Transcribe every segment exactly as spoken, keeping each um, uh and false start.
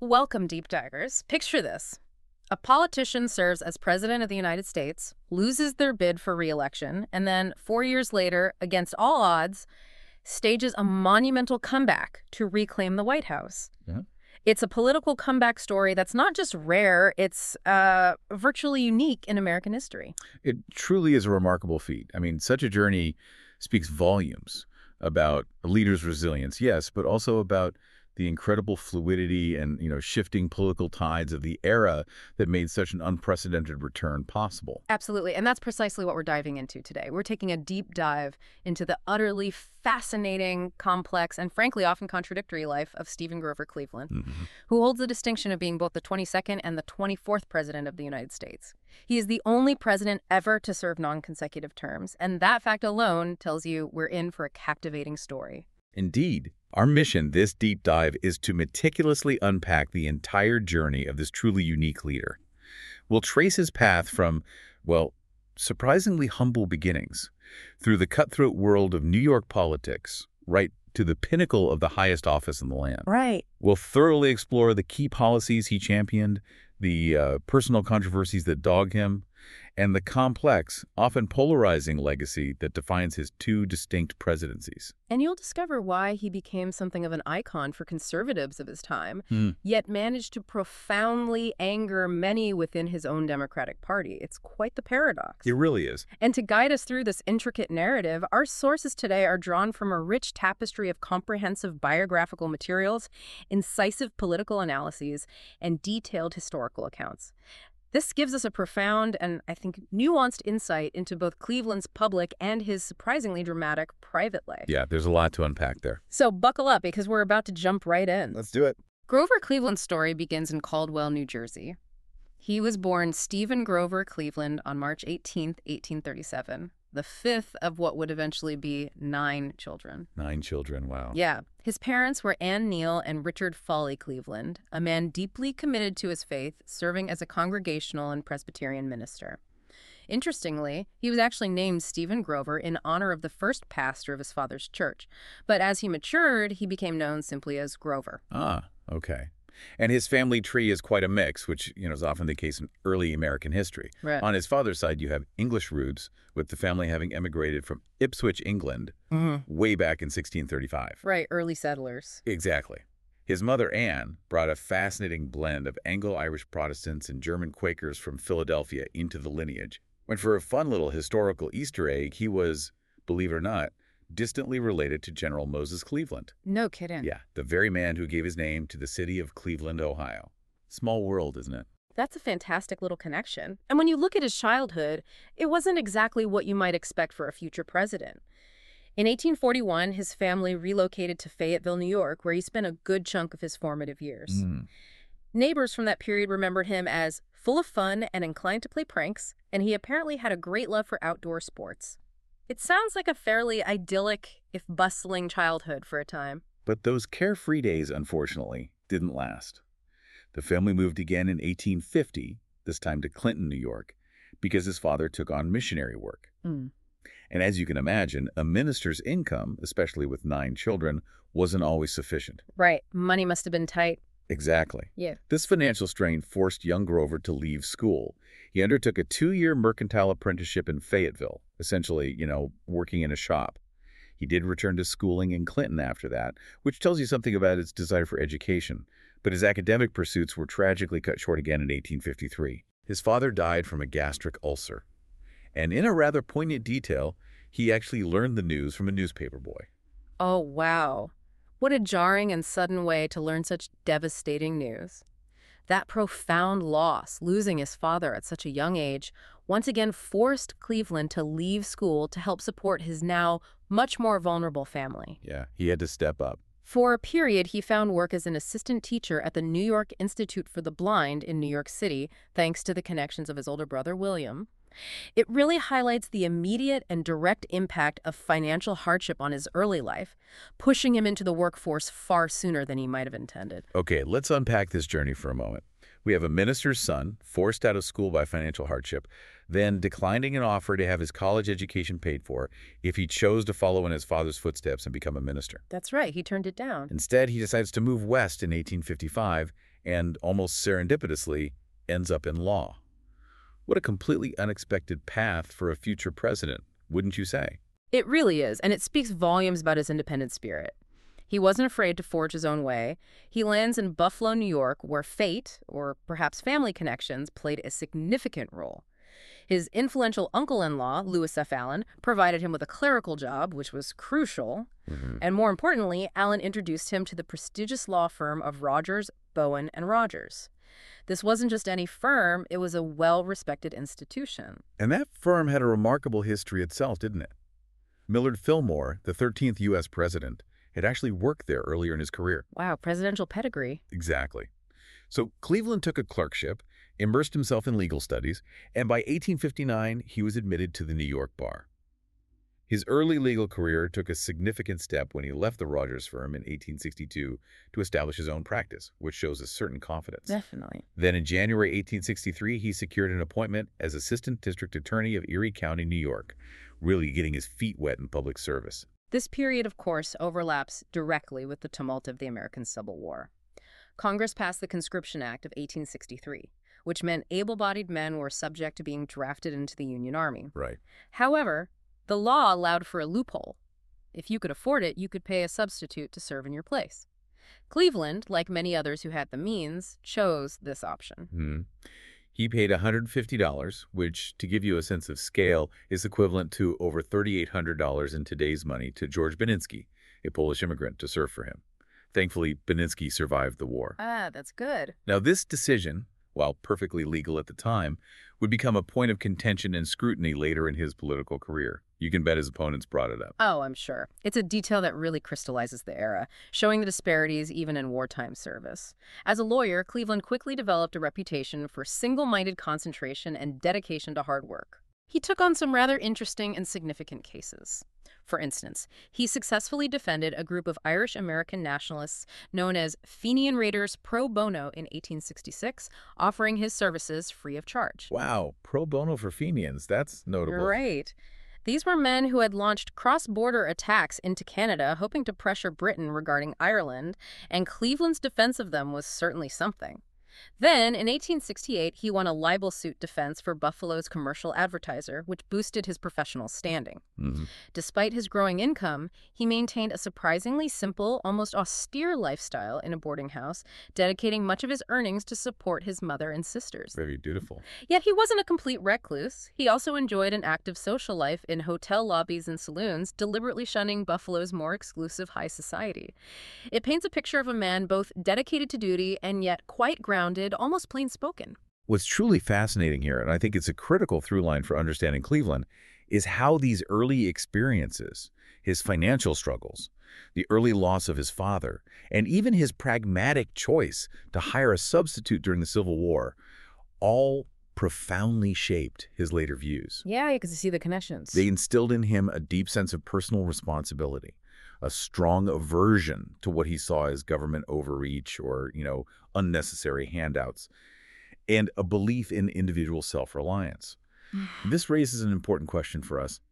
Welcome, deep divers. Picture this. A politician serves as president of the United States, loses their bid for re-election, and then four years later, against all odds, stages a monumental comeback to reclaim the White House. Yeah. It's a political comeback story that's not just rare, it's uh, virtually unique in American history. It truly is a remarkable feat. I mean, such a journey speaks volumes about a leader's resilience, yes, but also about the incredible fluidity and, you know, shifting political tides of the era that made such an unprecedented return possible. Absolutely, and that's precisely what we're diving into today. We're taking a deep dive into the utterly fascinating, complex, and frankly often contradictory life of Stephen Grover Cleveland, Mm-hmm. who holds the distinction of being both the twenty-second and the twenty-fourth president of the United States. He is the only president ever to serve non-consecutive terms, and that fact alone tells you we're in for a captivating story. Indeed. Our mission this deep dive is to meticulously unpack the entire journey of this truly unique leader. We'll trace his path from, well, surprisingly humble beginnings, through the cutthroat world of New York politics, right to the pinnacle of the highest office in the land. Right. We'll thoroughly explore the key policies he championed, the uh, personal controversies that dog him, and the complex, often polarizing legacy that defines his two distinct presidencies. And you'll discover why he became something of an icon for conservatives of his time, Hmm. yet managed to profoundly anger many within his own Democratic Party. It's quite the paradox. It really is. And to guide us through this intricate narrative, our sources today are drawn from a rich tapestry of comprehensive biographical materials, incisive political analyses, and detailed historical accounts. This gives us a profound and, I think, nuanced insight into both Cleveland's public and his surprisingly dramatic private life. Yeah, there's a lot to unpack there. So buckle up because we're about to jump right in. Let's do it. Grover Cleveland's story begins in Caldwell, New Jersey. He was born Stephen Grover Cleveland on March eighteenth, eighteen thirty-seven, the fifth of what would eventually be nine children. Nine children, wow. Yeah. His parents were Ann Neal and Richard Foley Cleveland, a man deeply committed to his faith, serving as a Congregational and Presbyterian minister. Interestingly, he was actually named Stephen Grover in honor of the first pastor of his father's church. But as he matured, he became known simply as Grover. Ah, okay. And his family tree is quite a mix, which, you know, is often the case in early American history. Right. On his father's side, you have English roots, with the family having emigrated from Ipswich, England, Mm-hmm. way back in sixteen thirty-five. Right, early settlers. Exactly. His mother, Anne, brought a fascinating blend of Anglo-Irish Protestants and German Quakers from Philadelphia into the lineage. When for a fun little historical Easter egg, he was, believe it or not, distantly related to General Moses Cleveland. No kidding. Yeah, the very man who gave his name to the city of Cleveland, Ohio. Small world, isn't it? That's a fantastic little connection. And when you look at his childhood, it wasn't exactly what you might expect for a future president. In eighteen forty-one, his family relocated to Fayetteville, New York, where he spent a good chunk of his formative years. Mm. Neighbors from that period remembered him as full of fun and inclined to play pranks, and he apparently had a great love for outdoor sports. It sounds like a fairly idyllic, if bustling, childhood for a time. But those carefree days, unfortunately, didn't last. The family moved again in eighteen fifty, this time to Clinton, New York, because his father took on missionary work. Mm. And as you can imagine, a minister's income, especially with nine children, wasn't always sufficient. Right. Money must have been tight. Exactly. Yeah. This financial strain forced young Grover to leave school. He undertook a two-year mercantile apprenticeship in Fayetteville, essentially, you know, working in a shop. He did return to schooling in Clinton after that, which tells you something about his desire for education. But his academic pursuits were tragically cut short again in eighteen fifty-three. His father died from a gastric ulcer. And in a rather poignant detail, he actually learned the news from a newspaper boy. Oh, wow. What a jarring and sudden way to learn such devastating news. That profound loss, losing his father at such a young age, once again forced Cleveland to leave school to help support his now much more vulnerable family. Yeah, he had to step up. For a period, he found work as an assistant teacher at the New York Institute for the Blind in New York City, thanks to the connections of his older brother, William. It really highlights the immediate and direct impact of financial hardship on his early life, pushing him into the workforce far sooner than he might have intended. Okay, let's unpack this journey for a moment. We have a minister's son, forced out of school by financial hardship, then declining an offer to have his college education paid for if he chose to follow in his father's footsteps and become a minister. That's right, he turned it down. Instead, he decides to move west in eighteen fifty-five and almost serendipitously ends up in law. What a completely unexpected path for a future president, wouldn't you say? It really is, and it speaks volumes about his independent spirit. He wasn't afraid to forge his own way. He lands in Buffalo, New York, where fate, or perhaps family connections, played a significant role. His influential uncle-in-law, Lewis F. Allen, provided him with a clerical job, which was crucial. Mm-hmm. And more importantly, Allen introduced him to the prestigious law firm of Rogers, Bowen, and Rogers. This wasn't just any firm, it was a well-respected institution. And that firm had a remarkable history itself, didn't it? Millard Fillmore, the thirteenth U S president, had actually worked there earlier in his career. Wow, presidential pedigree. Exactly. So Cleveland took a clerkship, immersed himself in legal studies, and by eighteen fifty-nine, he was admitted to the New York bar. His early legal career took a significant step when he left the Rogers firm in eighteen sixty-two to establish his own practice, which shows a certain confidence. Definitely. Then in January eighteen sixty-three, he secured an appointment as Assistant District Attorney of Erie County, New York, really getting his feet wet in public service. This period, of course, overlaps directly with the tumult of the American Civil War. Congress passed the Conscription Act of eighteen sixty-three, which meant able-bodied men were subject to being drafted into the Union Army. Right. However, the law allowed for a loophole. If you could afford it, you could pay a substitute to serve in your place. Cleveland, like many others who had the means, chose this option. Hmm. He paid one hundred fifty dollars, which, to give you a sense of scale, is equivalent to over three thousand eight hundred dollars in today's money to George Beninsky, a Polish immigrant, to serve for him. Thankfully, Beninsky survived the war. Ah, that's good. Now, this decision, while perfectly legal at the time, would become a point of contention and scrutiny later in his political career. You can bet his opponents brought it up. Oh, I'm sure. It's a detail that really crystallizes the era, showing the disparities even in wartime service. As a lawyer, Cleveland quickly developed a reputation for single-minded concentration and dedication to hard work. He took on some rather interesting and significant cases. For instance, he successfully defended a group of Irish-American nationalists known as Fenian Raiders pro bono in eighteen sixty-six, offering his services free of charge. Wow, pro bono for Fenians. That's notable. You're right. These were men who had launched cross-border attacks into Canada, hoping to pressure Britain regarding Ireland, and Cleveland's defense of them was certainly something. Then, in eighteen sixty-eight, he won a libel suit defense for Buffalo's commercial advertiser, which boosted his professional standing. Mm-hmm. Despite his growing income, he maintained a surprisingly simple, almost austere lifestyle in a boarding house, dedicating much of his earnings to support his mother and sisters. Very dutiful. Yet he wasn't a complete recluse. He also enjoyed an active social life in hotel lobbies and saloons, deliberately shunning Buffalo's more exclusive high society. It paints a picture of a man both dedicated to duty and yet quite grounded, almost plain-spoken. What's truly fascinating here, and I think it's a critical through line for understanding Cleveland, is how these early experiences, his financial struggles, the early loss of his father, and even his pragmatic choice to hire a substitute during the Civil War, all profoundly shaped his later views. Yeah, you can see the connections. They instilled in him a deep sense of personal responsibility, a strong aversion to what he saw as government overreach or, you know, unnecessary handouts, and a belief in individual self-reliance. This raises an important question for us.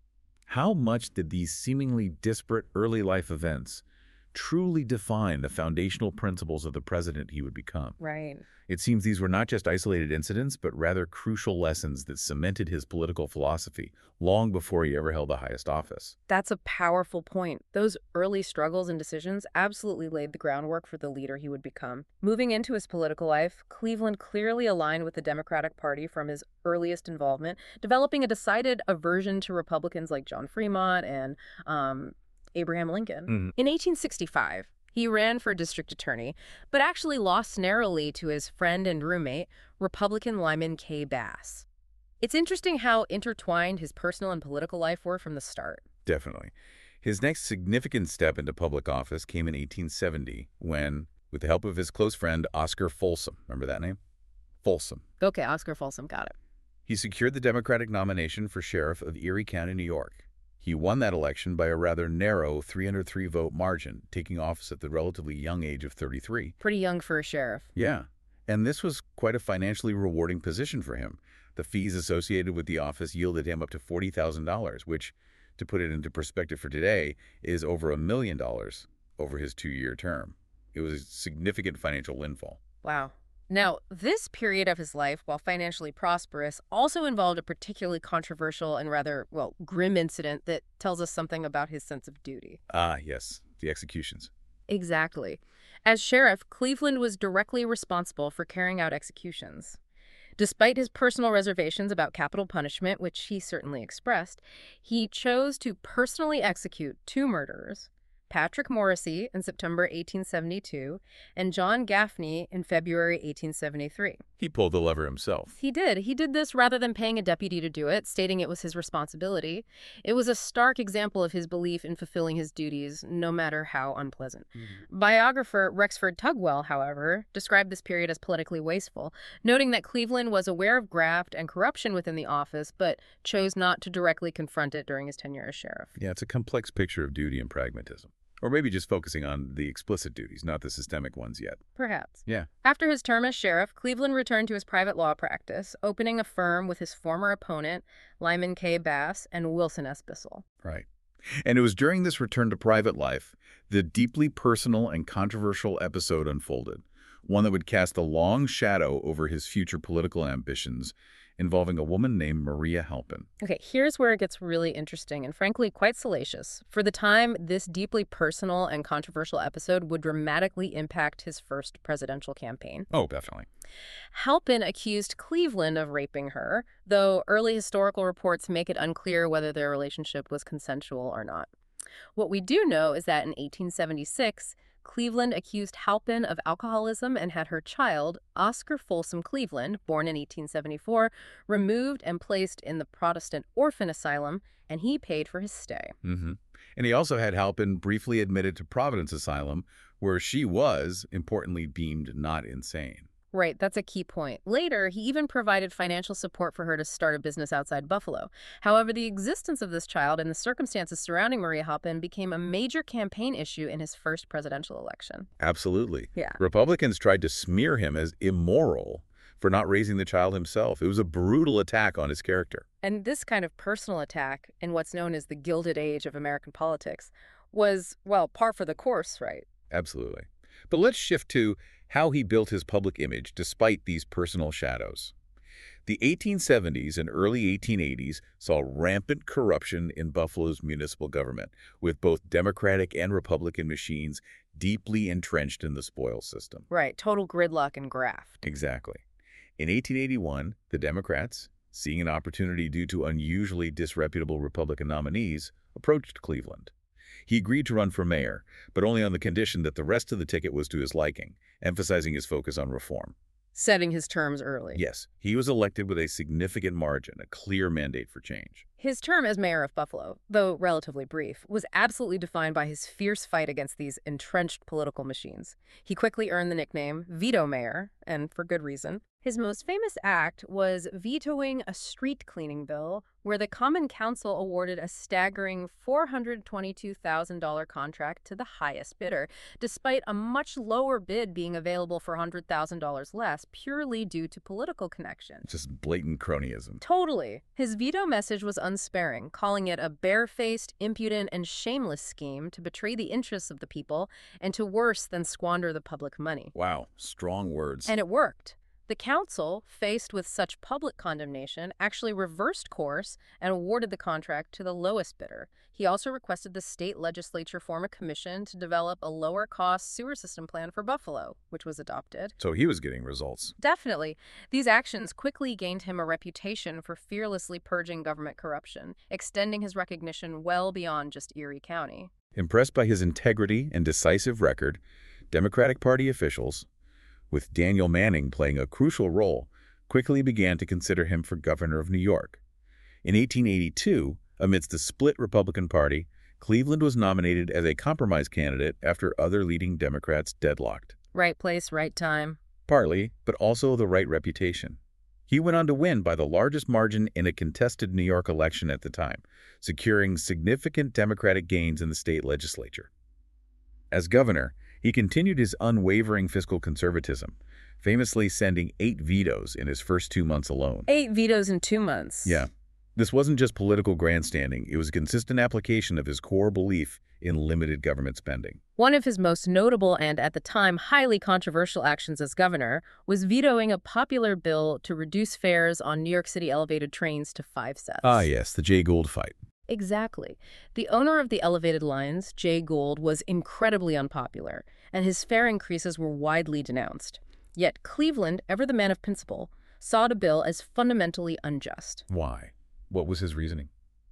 How much did these seemingly disparate early life events truly define the foundational principles of the president he would become? Right. It seems these were not just isolated incidents, but rather crucial lessons that cemented his political philosophy long before he ever held the highest office. That's a powerful point. Those early struggles and decisions absolutely laid the groundwork for the leader he would become. Moving into his political life, Cleveland clearly aligned with the Democratic Party from his earliest involvement, developing a decided aversion to Republicans like John Fremont and um, Abraham Lincoln. Mm-hmm. In eighteen sixty-five, he ran for district attorney, but actually lost narrowly to his friend and roommate, Republican Lyman K. Bass. It's interesting how intertwined his personal and political life were from the start. Definitely. His next significant step into public office came in eighteen seventy when, with the help of his close friend Oscar Folsom, remember that name? Folsom. Okay, Oscar Folsom, got it. He secured the Democratic nomination for sheriff of Erie County, New York. He won that election by a rather narrow three hundred three vote margin, taking office at the relatively young age of thirty-three. Pretty young for a sheriff. Yeah, and this was quite a financially rewarding position for him. The fees associated with the office yielded him up to forty thousand dollars, which, to put it into perspective for today, is over a million dollars over his two-year term. It was a significant financial windfall. Wow. Now, this period of his life, while financially prosperous, also involved a particularly controversial and rather, well, grim incident that tells us something about his sense of duty. Ah, yes, the executions. Exactly. As sheriff, Cleveland was directly responsible for carrying out executions. Despite his personal reservations about capital punishment, which he certainly expressed, he chose to personally execute two murderers, Patrick Morrissey in September eighteen seventy-two and John Gaffney in February eighteen seventy-three. He pulled the lever himself. He did. He did this rather than paying a deputy to do it, stating it was his responsibility. It was a stark example of his belief in fulfilling his duties, no matter how unpleasant. Mm-hmm. Biographer Rexford Tugwell, however, described this period as politically wasteful, noting that Cleveland was aware of graft and corruption within the office, but chose not to directly confront it during his tenure as sheriff. Yeah, it's a complex picture of duty and pragmatism. Or maybe just focusing on the explicit duties, not the systemic ones yet. Perhaps. Yeah. After his term as sheriff, Cleveland returned to his private law practice, opening a firm with his former opponent, Lyman K. Bass, and Wilson S. Bissell. Right. And it was during this return to private life, the deeply personal and controversial episode unfolded, one that would cast a long shadow over his future political ambitions, involving a woman named Maria Halpin. Okay, here's where it gets really interesting and frankly quite salacious. For the time, this deeply personal and controversial episode would dramatically impact his first presidential campaign. Oh, definitely. Halpin accused Cleveland of raping her, though early historical reports make it unclear whether their relationship was consensual or not. What we do know is that in eighteen seventy-six, Cleveland accused Halpin of alcoholism and had her child, Oscar Folsom Cleveland, born in eighteen seventy-four, removed and placed in the Protestant orphan asylum, and he paid for his stay. Mm-hmm. And he also had Halpin briefly admitted to Providence Asylum, where she was, importantly, deemed not insane. Right, that's a key point. Later, he even provided financial support for her to start a business outside Buffalo. However, the existence of this child and the circumstances surrounding Maria Halpin became a major campaign issue in his first presidential election. Absolutely. Yeah. Republicans tried to smear him as immoral for not raising the child himself. It was a brutal attack on his character. And this kind of personal attack, in what's known as the Gilded Age of American politics, was, well, par for the course, right? Absolutely. But let's shift to how he built his public image despite these personal shadows. The eighteen seventies and early eighteen eighties saw rampant corruption in Buffalo's municipal government, with both Democratic and Republican machines deeply entrenched in the spoils system. Right, total gridlock and graft. Exactly. In eighteen eighty-one, the Democrats, seeing an opportunity due to unusually disreputable Republican nominees, approached Cleveland. He agreed to run for mayor, but only on the condition that the rest of the ticket was to his liking, emphasizing his focus on reform. Setting his terms early. Yes, he was elected with a significant margin, a clear mandate for change. His term as mayor of Buffalo, though relatively brief, was absolutely defined by his fierce fight against these entrenched political machines. He quickly earned the nickname Veto Mayor, and for good reason. His most famous act was vetoing a street cleaning bill where the Common Council awarded a staggering four hundred twenty-two thousand dollars contract to the highest bidder, despite a much lower bid being available for one hundred thousand dollars less, purely due to political connection. Just blatant cronyism. Totally. His veto message was unsparing, calling it a barefaced, impudent, and shameless scheme to betray the interests of the people and to worse than squander the public money. Wow, strong words. And it worked. The council, faced with such public condemnation, actually reversed course and awarded the contract to the lowest bidder. He also requested the state legislature form a commission to develop a lower-cost sewer system plan for Buffalo, which was adopted. So he was getting results. Definitely. These actions quickly gained him a reputation for fearlessly purging government corruption, extending his recognition well beyond just Erie County. Impressed by his integrity and decisive record, Democratic Party officials, with Daniel Manning playing a crucial role, quickly began to consider him for governor of New York. In eighteen eighty-two, amidst the split Republican Party, Cleveland was nominated as a compromise candidate after other leading Democrats deadlocked. Right place, right time. Partly, but also the right reputation. He went on to win by the largest margin in a contested New York election at the time, securing significant Democratic gains in the state legislature. As governor, he continued his unwavering fiscal conservatism, famously sending eight vetoes in his first two months alone. Eight vetoes in two months. Yeah. This wasn't just political grandstanding, it was a consistent application of his core belief in limited government spending. One of his most notable and, at the time, highly controversial actions as governor was vetoing a popular bill to reduce fares on New York City elevated trains to five cents. Ah, yes, the Jay Gould fight. Exactly. The owner of the elevated lines, Jay Gould, was incredibly unpopular, and his fare increases were widely denounced. Yet Cleveland, ever the man of principle, saw the bill as fundamentally unjust. Why? What was his reasoning?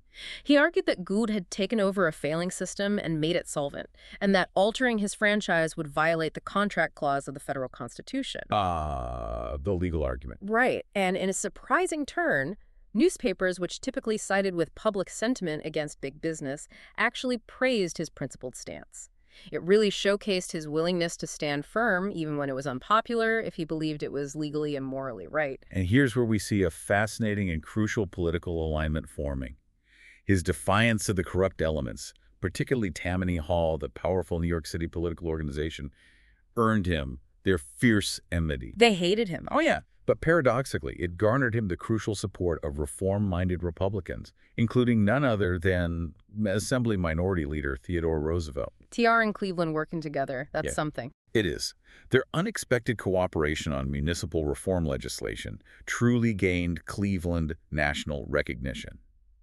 He argued that Gould had taken over a failing system and made it solvent, and that altering his franchise would violate the contract clause of the federal constitution. Ah, uh, the legal argument. Right, and in a surprising turn, newspapers, which typically sided with public sentiment against big business, actually praised his principled stance. It really showcased his willingness to stand firm, even when it was unpopular, if he believed it was legally and morally right. And here's where we see a fascinating and crucial political alignment forming. His defiance of the corrupt elements, particularly Tammany Hall, the powerful New York City political organization, earned him their fierce enmity. They hated him. Oh, yeah. But paradoxically, it garnered him the crucial support of reform-minded Republicans, including none other than Assembly Minority Leader Theodore Roosevelt. T R and Cleveland working together, that's Yeah. something. It is. Their unexpected cooperation on municipal reform legislation truly gained Cleveland national recognition.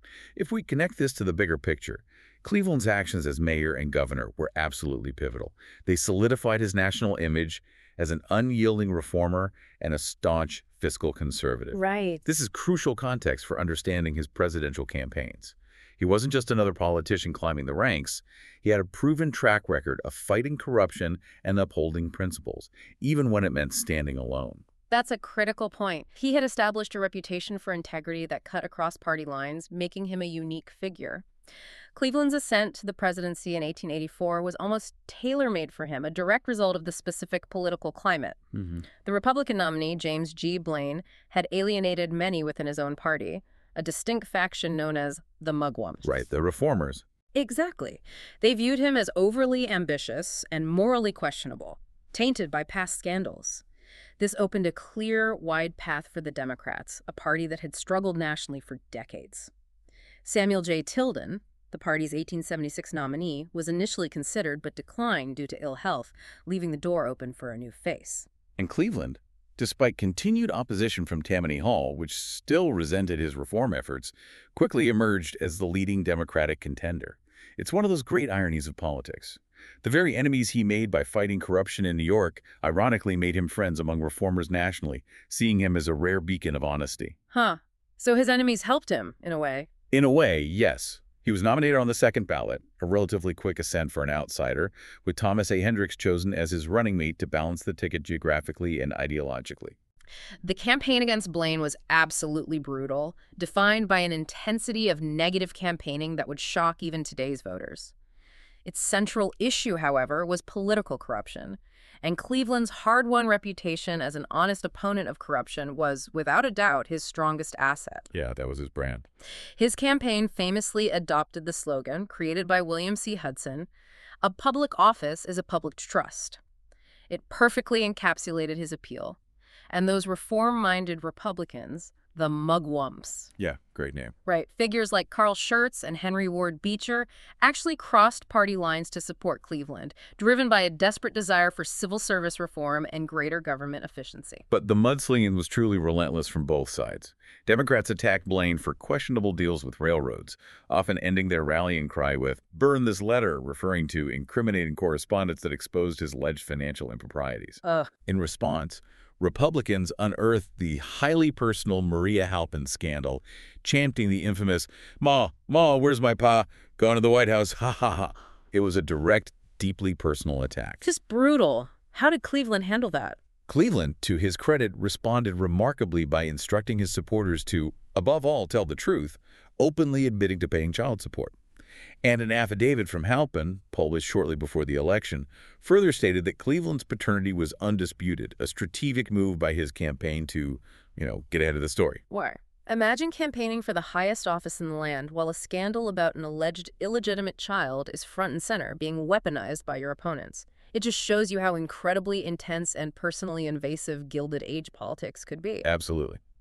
If we connect this to the bigger picture, Cleveland's actions as mayor and governor were absolutely pivotal. They solidified his national image as an unyielding reformer and a staunch fiscal conservative. Right. This is crucial context for understanding his presidential campaigns. He wasn't just another politician climbing the ranks. He had a proven track record of fighting corruption and upholding principles, even when it meant standing alone. That's a critical point. He had established a reputation for integrity that cut across party lines, making him a unique figure. Cleveland's ascent to the presidency in eighteen eighty-four was almost tailor-made for him, a direct result of the specific political climate. Mm-hmm. The Republican nominee, James G. Blaine, had alienated many within his own party, a distinct faction known as the Mugwumps. Right, the reformers. Exactly. They viewed him as overly ambitious and morally questionable, tainted by past scandals. This opened a clear, wide path for the Democrats, a party that had struggled nationally for decades. Samuel J. Tilden, the party's eighteen seventy-six nominee, was initially considered but declined due to ill health, leaving the door open for a new face. And Cleveland, despite continued opposition from Tammany Hall, which still resented his reform efforts, quickly emerged as the leading Democratic contender. It's one of those great ironies of politics. The very enemies he made by fighting corruption in New York ironically made him friends among reformers nationally, seeing him as a rare beacon of honesty. Huh. So his enemies helped him, in a way. In a way, yes. He was nominated on the second ballot, a relatively quick ascent for an outsider, with Thomas A. Hendricks chosen as his running mate to balance the ticket geographically and ideologically. The campaign against Blaine was absolutely brutal, defined by an intensity of negative campaigning that would shock even today's voters. Its central issue, however, was political corruption, and Cleveland's hard-won reputation as an honest opponent of corruption was, without a doubt, his strongest asset. Yeah, that was his brand. His campaign famously adopted the slogan, created by William C. Hudson, "A public office is a public trust." It perfectly encapsulated his appeal, and those reform-minded Republicans, the Mugwumps. Yeah, great name. Right. Figures like Carl Schurz and Henry Ward Beecher actually crossed party lines to support Cleveland, driven by a desperate desire for civil service reform and greater government efficiency. But the mudslinging was truly relentless from both sides. Democrats attacked Blaine for questionable deals with railroads, often ending their rallying cry with, "Burn this letter," referring to incriminating correspondence that exposed his alleged financial improprieties. Ugh. In response, Republicans unearthed the highly personal Maria Halpin scandal, chanting the infamous, "Ma, Ma, where's my pa? Going to the White House, ha ha ha." It was a direct, deeply personal attack. Just brutal. How did Cleveland handle that? Cleveland, to his credit, responded remarkably by instructing his supporters to, above all, tell the truth, openly admitting to paying child support. And an affidavit from Halpin, published shortly before the election, further stated that Cleveland's paternity was undisputed, a strategic move by his campaign to, you know, get ahead of the story. Why? Imagine campaigning for the highest office in the land while a scandal about an alleged illegitimate child is front and center, being weaponized by your opponents. It just shows you how incredibly intense and personally invasive Gilded Age politics could be. Absolutely.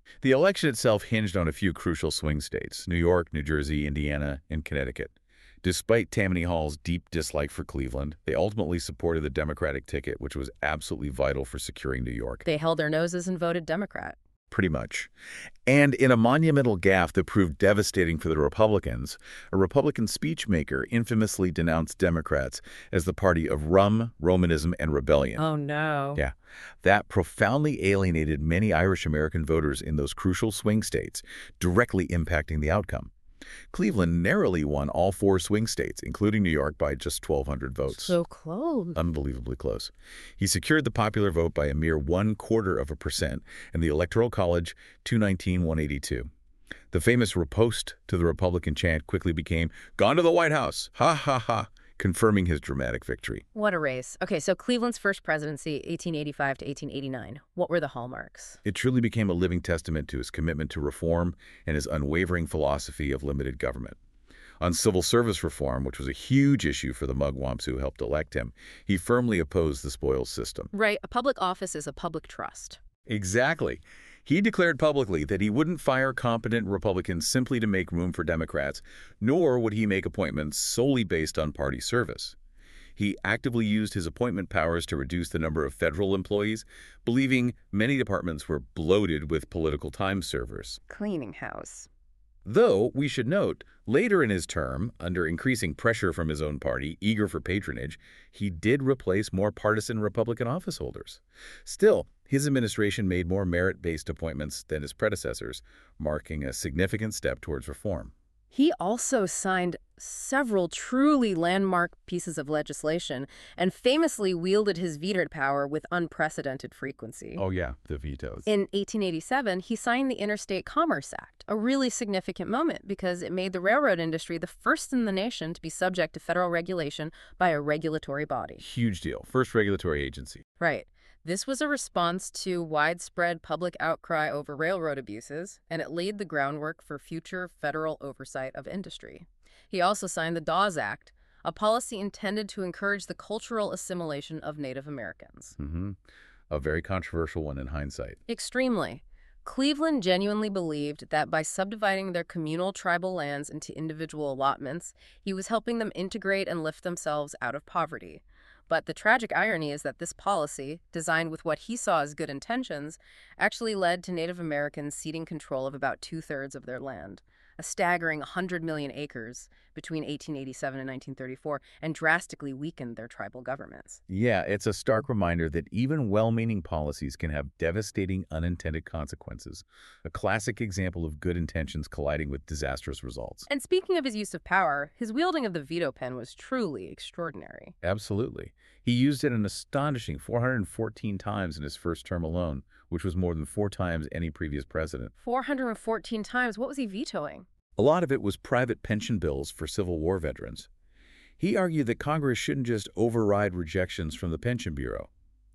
The election itself hinged on a few crucial swing states: New York, New Jersey, Indiana, and Connecticut. Despite Tammany Hall's deep dislike for Cleveland, they ultimately supported the Democratic ticket, which was absolutely vital for securing New York. They held their noses and voted Democrat. Pretty much. And in a monumental gaffe that proved devastating for the Republicans, a Republican speechmaker infamously denounced Democrats as the party of rum, Romanism, and rebellion. Oh, no. Yeah. That profoundly alienated many Irish-American voters in those crucial swing states, directly impacting the outcome. Cleveland narrowly won all four swing states, including New York, by just twelve hundred votes. So close. Unbelievably close. He secured the popular vote by a mere one quarter of a percent, and the Electoral College two nineteen to one eighty-two. The famous riposte to the Republican chant quickly became, "Gone to the White House! Ha ha ha!" confirming his dramatic victory. What a race. Okay, so Cleveland's first presidency, eighteen eighty-five to eighteen eighty-nine. What were the hallmarks? It truly became a living testament to his commitment to reform and his unwavering philosophy of limited government. On civil service reform, which was a huge issue for the mugwumps who helped elect him, he firmly opposed the spoils system. Right, a public office is a public trust. Exactly. He declared publicly that he wouldn't fire competent Republicans simply to make room for Democrats, nor would he make appointments solely based on party service. He actively used his appointment powers to reduce the number of federal employees, believing many departments were bloated with political time servers. Cleaning house. Though, we should note, later in his term, under increasing pressure from his own party, eager for patronage, he did replace more partisan Republican officeholders. Still, his administration made more merit-based appointments than his predecessors, marking a significant step towards reform. He also signed several truly landmark pieces of legislation and famously wielded his veto power with unprecedented frequency. Oh yeah, the vetoes. In eighteen eighty-seven, he signed the Interstate Commerce Act, a really significant moment because it made the railroad industry the first in the nation to be subject to federal regulation by a regulatory body. Huge deal. First regulatory agency. Right. This was a response to widespread public outcry over railroad abuses, and it laid the groundwork for future federal oversight of industry. He also signed the Dawes Act, a policy intended to encourage the cultural assimilation of Native Americans. Mm-hmm. A very controversial one in hindsight. Extremely. Cleveland genuinely believed that by subdividing their communal tribal lands into individual allotments, he was helping them integrate and lift themselves out of poverty. But the tragic irony is that this policy, designed with what he saw as good intentions, actually led to Native Americans ceding control of about two-thirds of their land, a staggering one hundred million acres between eighteen eighty-seven and nineteen thirty-four, and drastically weakened their tribal governments. Yeah, it's a stark reminder that even well-meaning policies can have devastating unintended consequences, a classic example of good intentions colliding with disastrous results. And speaking of his use of power, his wielding of the veto pen was truly extraordinary. Absolutely. He used it an astonishing four hundred fourteen times in his first term alone, which was more than four times any previous president. four hundred fourteen times? What was he vetoing? A lot of it was private pension bills for Civil War veterans. He argued that Congress shouldn't just override rejections from the Pension Bureau.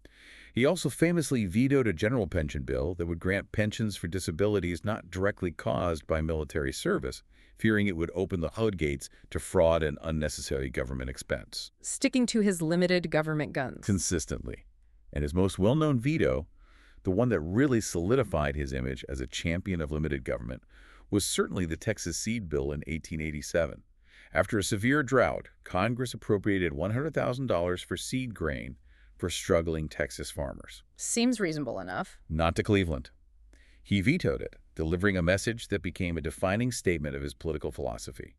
He also famously vetoed a general pension bill that would grant pensions for disabilities not directly caused by military service, fearing it would open the floodgates to fraud and unnecessary government expense. Sticking to his limited government guns. Consistently. And his most well-known veto, the one that really solidified his image as a champion of limited government, was certainly the Texas Seed Bill in eighteen eighty-seven. After a severe drought, Congress appropriated one hundred thousand dollars for seed grain for struggling Texas farmers. Seems reasonable enough. Not to Cleveland. He vetoed it, delivering a message that became a defining statement of his political philosophy.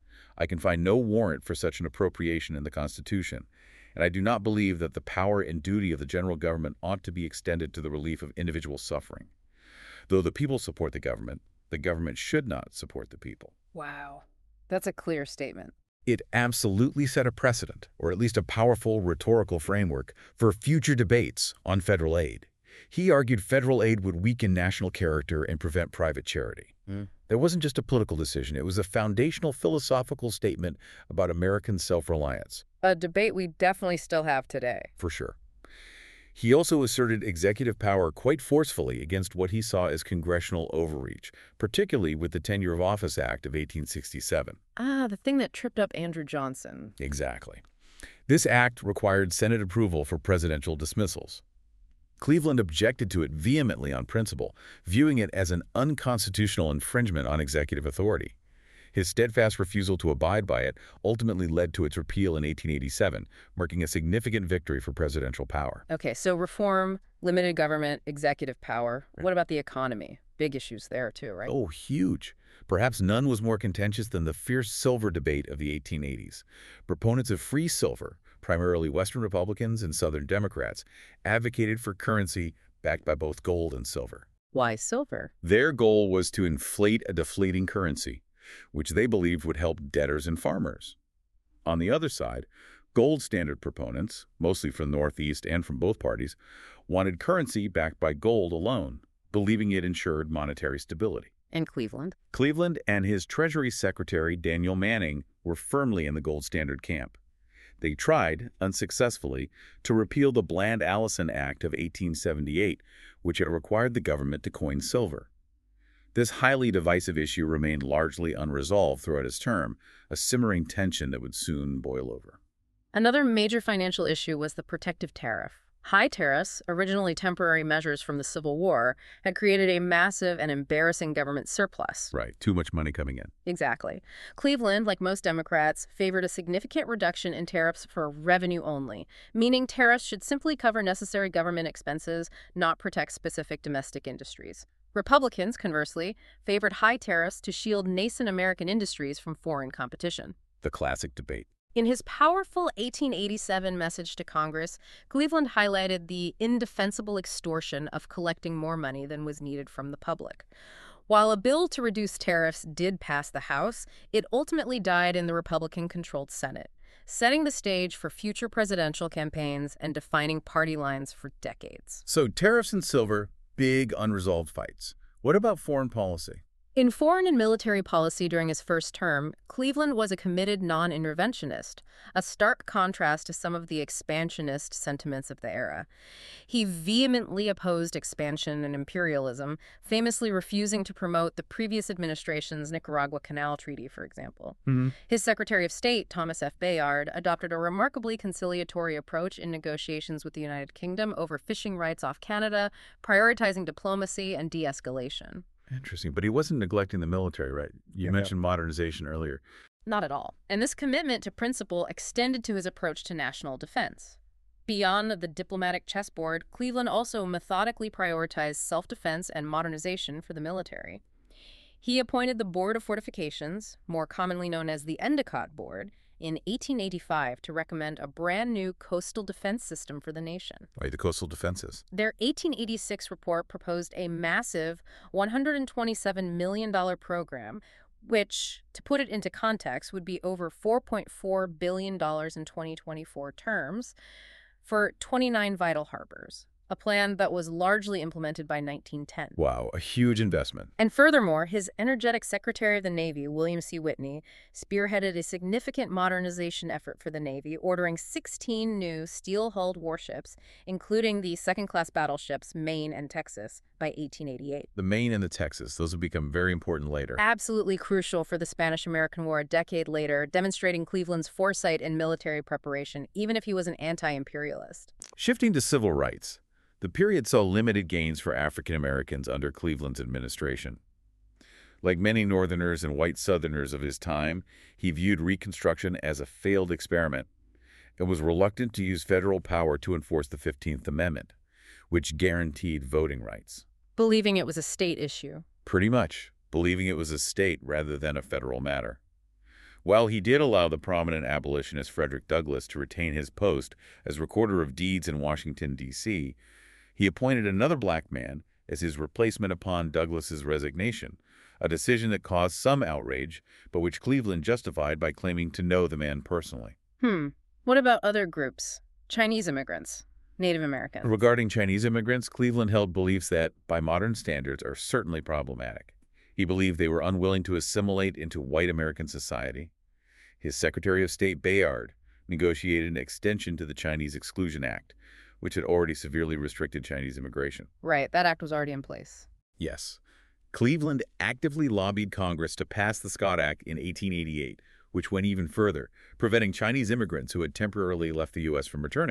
I can find no warrant for such an appropriation in the Constitution, and I do not believe that the power and duty of the general government ought to be extended to the relief of individual suffering. Though the people support the government, the government should not support the people. Wow. That's a clear statement. It absolutely set a precedent, or at least a powerful rhetorical framework, for future debates on federal aid. He argued federal aid would weaken national character and prevent private charity. Mm. That wasn't just a political decision. It was a foundational philosophical statement about American self-reliance. A debate we definitely still have today. For sure. He also asserted executive power quite forcefully against what he saw as congressional overreach, particularly with the Tenure of Office Act of eighteen sixty-seven. Ah, the thing that tripped up Andrew Johnson. Exactly. This act required Senate approval for presidential dismissals. Cleveland objected to it vehemently on principle, viewing it as an unconstitutional infringement on executive authority. His steadfast refusal to abide by it ultimately led to its repeal in eighteen eighty-seven, marking a significant victory for presidential power. Okay, so reform, limited government, executive power. What about the economy? Big issues there too, right? Oh, huge. Perhaps none was more contentious than the fierce silver debate of the eighteen eighties. Proponents of free silver, primarily Western Republicans and Southern Democrats, advocated for currency backed by both gold and silver. Why silver? Their goal was to inflate a deflating currency, which they believed would help debtors and farmers. On the other side, gold standard proponents, mostly from the Northeast and from both parties, wanted currency backed by gold alone, believing it ensured monetary stability. And Cleveland? Cleveland and his Treasury Secretary Daniel Manning were firmly in the gold standard camp. They tried, unsuccessfully, to repeal the Bland-Allison Act of eighteen seventy-eight, which had required the government to coin silver. This highly divisive issue remained largely unresolved throughout his term, a simmering tension that would soon boil over. Another major financial issue was the protective tariff. High tariffs, originally temporary measures from the Civil War, had created a massive and embarrassing government surplus. Right, too much money coming in. Exactly. Cleveland, like most Democrats, favored a significant reduction in tariffs for revenue only, meaning tariffs should simply cover necessary government expenses, not protect specific domestic industries. Republicans, conversely, favored high tariffs to shield nascent American industries from foreign competition. The classic debate. In his powerful eighteen eighty-seven message to Congress, Cleveland highlighted the indefensible extortion of collecting more money than was needed from the public. While a bill to reduce tariffs did pass the House, it ultimately died in the Republican-controlled Senate, setting the stage for future presidential campaigns and defining party lines for decades. So tariffs and silver, big unresolved fights. What about foreign policy? In foreign and military policy during his first term, Cleveland was a committed non-interventionist, a stark contrast to some of the expansionist sentiments of the era. He vehemently opposed expansion and imperialism, famously refusing to promote the previous administration's Nicaragua Canal Treaty, for example. Mm-hmm. His Secretary of State, Thomas F. Bayard, adopted a remarkably conciliatory approach in negotiations with the United Kingdom over fishing rights off Canada, prioritizing diplomacy and de-escalation. Interesting. But he wasn't neglecting the military, right? You Yeah. mentioned modernization earlier. Not at all. And this commitment to principle extended to his approach to national defense. Beyond the diplomatic chessboard, Cleveland also methodically prioritized self-defense and modernization for the military. He appointed the Board of Fortifications, more commonly known as the Endicott Board, in eighteen eighty-five to recommend a brand new coastal defense system for the nation. Right, the coastal defenses. Their eighteen eighty-six report proposed a massive one hundred twenty-seven million dollars program, which, to put it into context, would be over four point four billion dollars in twenty twenty-four terms for twenty-nine vital harbors, a plan that was largely implemented by nineteen ten. Wow, a huge investment. And furthermore, his energetic Secretary of the Navy, William C. Whitney, spearheaded a significant modernization effort for the Navy, ordering sixteen new steel-hulled warships, including the second-class battleships Maine and Texas, by eighteen eighty-eight. The Maine and the Texas, those will become very important later. Absolutely crucial for the Spanish-American War a decade later, demonstrating Cleveland's foresight in military preparation, even if he was an anti-imperialist. Shifting to civil rights. The period saw limited gains for African Americans under Cleveland's administration. Like many Northerners and white Southerners of his time, he viewed Reconstruction as a failed experiment and was reluctant to use federal power to enforce the fifteenth Amendment, which guaranteed voting rights. Believing it was a state issue. Pretty much, believing it was a state rather than a federal matter. While he did allow the prominent abolitionist Frederick Douglass to retain his post as Recorder of Deeds in Washington, D C, he appointed another black man as his replacement upon Douglass's resignation, a decision that caused some outrage, but which Cleveland justified by claiming to know the man personally. Hmm. What about other groups? Chinese immigrants, Native Americans. Regarding Chinese immigrants, Cleveland held beliefs that, by modern standards, are certainly problematic. He believed they were unwilling to assimilate into white American society. His Secretary of State, Bayard, negotiated an extension to the Chinese Exclusion Act, which had already severely restricted Chinese immigration. Right, that act was already in place. Yes. Cleveland actively lobbied Congress to pass the Scott Act in eighteen eighty-eight, which went even further, preventing Chinese immigrants who had temporarily left the U S from returning.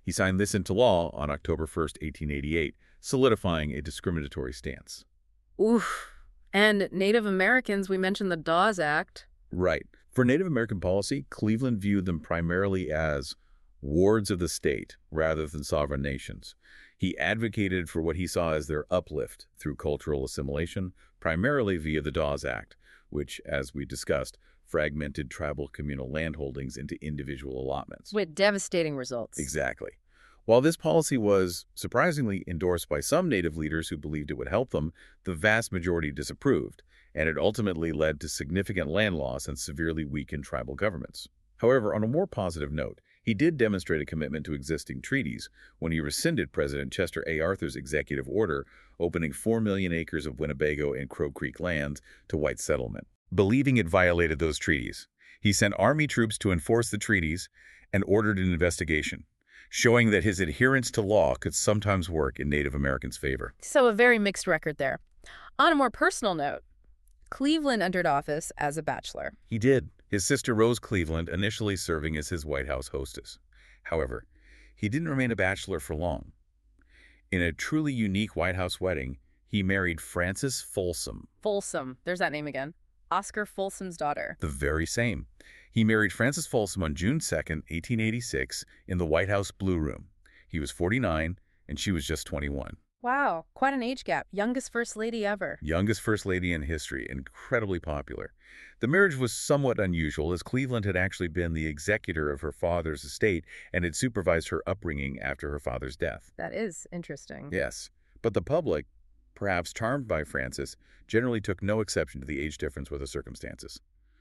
He signed this into law on October first, eighteen eighty-eight, solidifying a discriminatory stance. Oof. And Native Americans, we mentioned the Dawes Act. Right. For Native American policy, Cleveland viewed them primarily as wards of the state rather than sovereign nations. He advocated for what he saw as their uplift through cultural assimilation, primarily via the Dawes Act, which, as we discussed, fragmented tribal communal landholdings into individual allotments. With devastating results. Exactly. While this policy was surprisingly endorsed by some Native leaders who believed it would help them, the vast majority disapproved, and it ultimately led to significant land loss and severely weakened tribal governments. However, on a more positive note, he did demonstrate a commitment to existing treaties when he rescinded President Chester A. Arthur's executive order opening four million acres of Winnebago and Crow Creek lands to white settlement. Believing it violated those treaties, he sent Army troops to enforce the treaties and ordered an investigation, showing that his adherence to law could sometimes work in Native Americans' favor. So a very mixed record there. On a more personal note, Cleveland entered office as a bachelor. He did, his sister Rose Cleveland initially serving as his White House hostess. However, he didn't remain a bachelor for long. In a truly unique White House wedding, he married Frances Folsom. Folsom, there's that name again. Oscar Folsom's daughter. The very same. He married Frances Folsom on June second, eighteen eighty-six, in the White House Blue Room. He was forty-nine, and she was just twenty-one. Wow, quite an age gap. Youngest First Lady ever. Youngest First Lady in history, incredibly popular. The marriage was somewhat unusual, as Cleveland had actually been the executor of her father's estate and had supervised her upbringing after her father's death. That is interesting. Yes, but the public, perhaps charmed by Frances, generally took no exception to the age difference or the circumstances.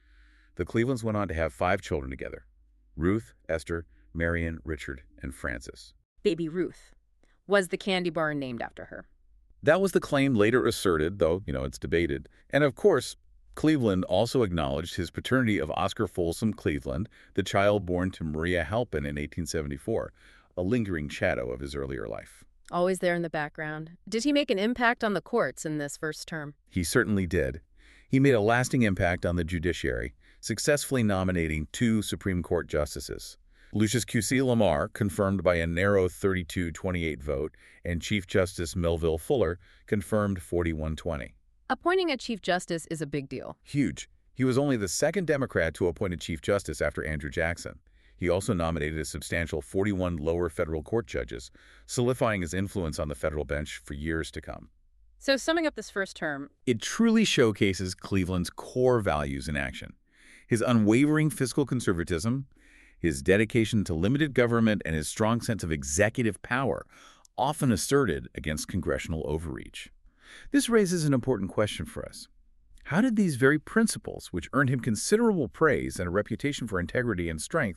The Clevelands went on to have five children together: Ruth, Esther, Marion, Richard, and Frances. Baby Ruth. Was the candy bar named after her? That was the claim later asserted, though, you know, it's debated. And of course, Cleveland also acknowledged his paternity of Oscar Folsom Cleveland, the child born to Maria Halpin in eighteen seventy-four, a lingering shadow of his earlier life. Always there in the background. Did he make an impact on the courts in this first term? He certainly did. He made a lasting impact on the judiciary, successfully nominating two Supreme Court justices. Lucius Q C Lamar, confirmed by a narrow thirty-two twenty-eight vote, and Chief Justice Melville Fuller, confirmed forty-one twenty. Appointing a Chief Justice is a big deal. Huge. He was only the second Democrat to appoint a Chief Justice after Andrew Jackson. He also nominated a substantial forty-one lower federal court judges, solidifying his influence on the federal bench for years to come. So summing up this first term, it truly showcases Cleveland's core values in action. His unwavering fiscal conservatism, his dedication to limited government, and his strong sense of executive power, often asserted against congressional overreach. This raises an important question for us. How did these very principles, which earned him considerable praise and a reputation for integrity and strength,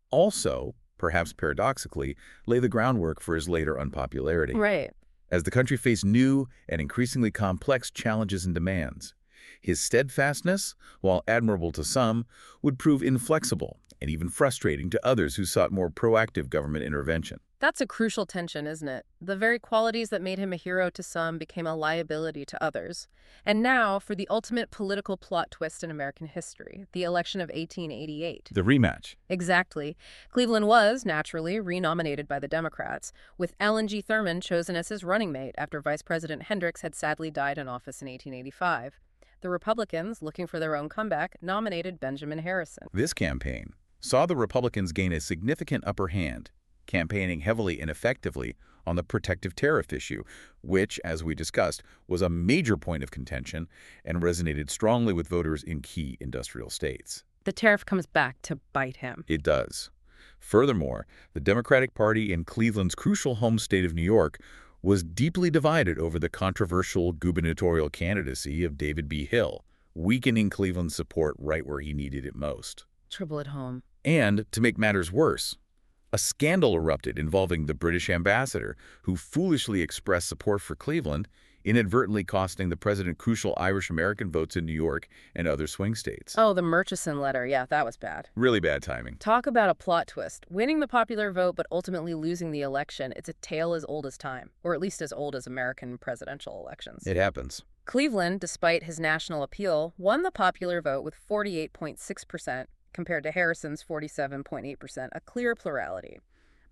also, perhaps paradoxically, lay the groundwork for his later unpopularity? Right. As the country faced new and increasingly complex challenges and demands, his steadfastness, while admirable to some, would prove inflexible and even frustrating to others who sought more proactive government intervention. That's a crucial tension, isn't it? The very qualities that made him a hero to some became a liability to others. And now for the ultimate political plot twist in American history, the election of eighteen eighty-eight. The rematch. Exactly. Cleveland was, naturally, renominated by the Democrats, with Ellen G. Thurman chosen as his running mate after Vice President Hendricks had sadly died in office in eighteen eighty-five. The Republicans, looking for their own comeback, nominated Benjamin Harrison. This campaign saw the Republicans gain a significant upper hand, campaigning heavily and effectively on the protective tariff issue, which, as we discussed, was a major point of contention and resonated strongly with voters in key industrial states. The tariff comes back to bite him. It does. Furthermore, the Democratic Party in Cleveland's crucial home state of New York was deeply divided over the controversial gubernatorial candidacy of David B. Hill, weakening Cleveland's support right where he needed it most. Trouble at home. And, to make matters worse, a scandal erupted involving the British ambassador, who foolishly expressed support for Cleveland, inadvertently costing the president crucial Irish-American votes in New York and other swing states. Oh, the Murchison letter. Yeah, that was bad. Really bad timing. Talk about a plot twist. Winning the popular vote but ultimately losing the election. It's a tale as old as time, or at least as old as American presidential elections. It happens. Cleveland, despite his national appeal, won the popular vote with forty-eight point six percent compared to Harrison's forty-seven point eight percent, a clear plurality.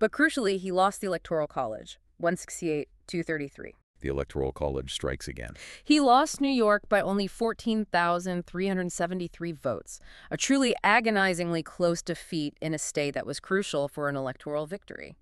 But crucially, he lost the Electoral College, one sixty-eight to two thirty-three. The Electoral College strikes again. He lost New York by only fourteen thousand three hundred seventy-three votes, a truly agonizingly close defeat in a state that was crucial for an electoral victory.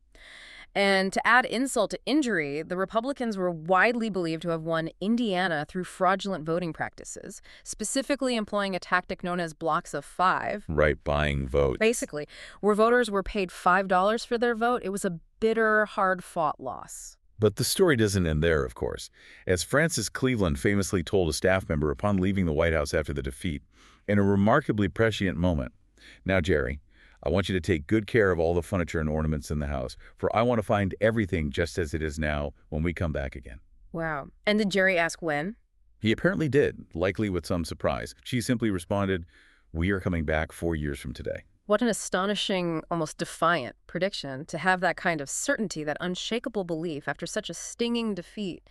And to add insult to injury, the Republicans were widely believed to have won Indiana through fraudulent voting practices, specifically employing a tactic known as blocks of five. Right, buying votes. Basically, where voters were paid five dollars for their vote, it was a bitter, hard-fought loss. But the story doesn't end there, of course. As Francis Cleveland famously told a staff member upon leaving the White House after the defeat, in a remarkably prescient moment, "Now, Jerry, I want you to take good care of all the furniture and ornaments in the house, for I want to find everything just as it is now when we come back again." Wow. And did Jerry ask when? He apparently did, likely with some surprise. She simply responded, "We are coming back four years from today." What an astonishing, almost defiant prediction to have that kind of certainty, that unshakable belief after such a stinging defeat.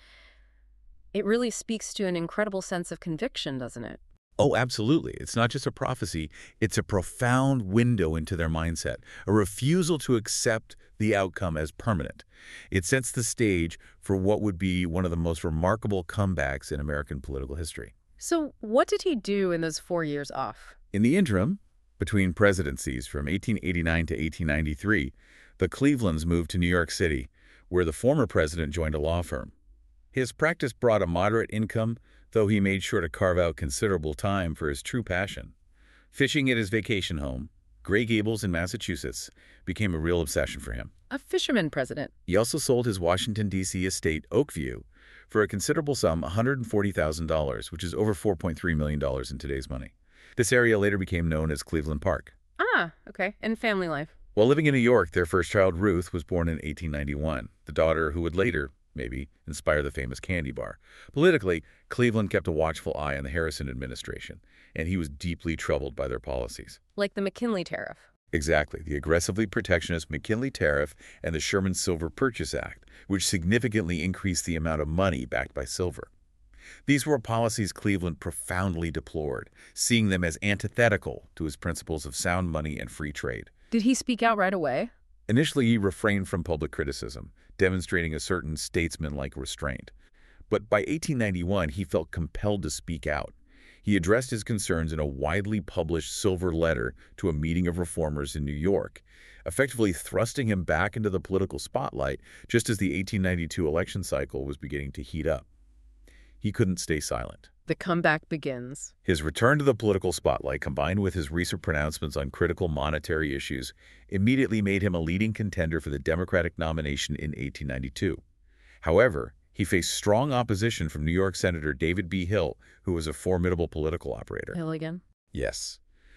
It really speaks to an incredible sense of conviction, doesn't it? Oh, absolutely. It's not just a prophecy. It's a profound window into their mindset, a refusal to accept the outcome as permanent. It sets the stage for what would be one of the most remarkable comebacks in American political history. So what did he do in those four years off? In the interim, between presidencies from eighteen eighty-nine to eighteen ninety-three, the Clevelands moved to New York City, where the former president joined a law firm. His practice brought a moderate income, though he made sure to carve out considerable time for his true passion. Fishing at his vacation home, Gray Gables in Massachusetts, became a real obsession for him. A fisherman president. He also sold his Washington, D C estate, Oakview, for a considerable sum, one hundred forty thousand dollars, which is over four point three million dollars in today's money. This area later became known as Cleveland Park. Ah, okay. And family life. While living in New York, their first child, Ruth, was born in eighteen ninety-one, the daughter who would later, maybe, inspire the famous candy bar. Politically, Cleveland kept a watchful eye on the Harrison administration, and he was deeply troubled by their policies. Like the McKinley Tariff. Exactly, the aggressively protectionist McKinley Tariff and the Sherman Silver Purchase Act, which significantly increased the amount of money backed by silver. These were policies Cleveland profoundly deplored, seeing them as antithetical to his principles of sound money and free trade. Did he speak out right away? Initially, he refrained from public criticism, demonstrating a certain statesman-like restraint. But by eighteen ninety-one, he felt compelled to speak out. He addressed his concerns in a widely published silver letter to a meeting of reformers in New York, effectively thrusting him back into the political spotlight just as the eighteen ninety-two election cycle was beginning to heat up. He couldn't stay silent. The comeback begins. His return to the political spotlight, combined with his recent pronouncements on critical monetary issues, immediately made him a leading contender for the Democratic nomination in eighteen ninety-two. However, he faced strong opposition from New York Senator David B. Hill, who was a formidable political operator. Hill again? Yes.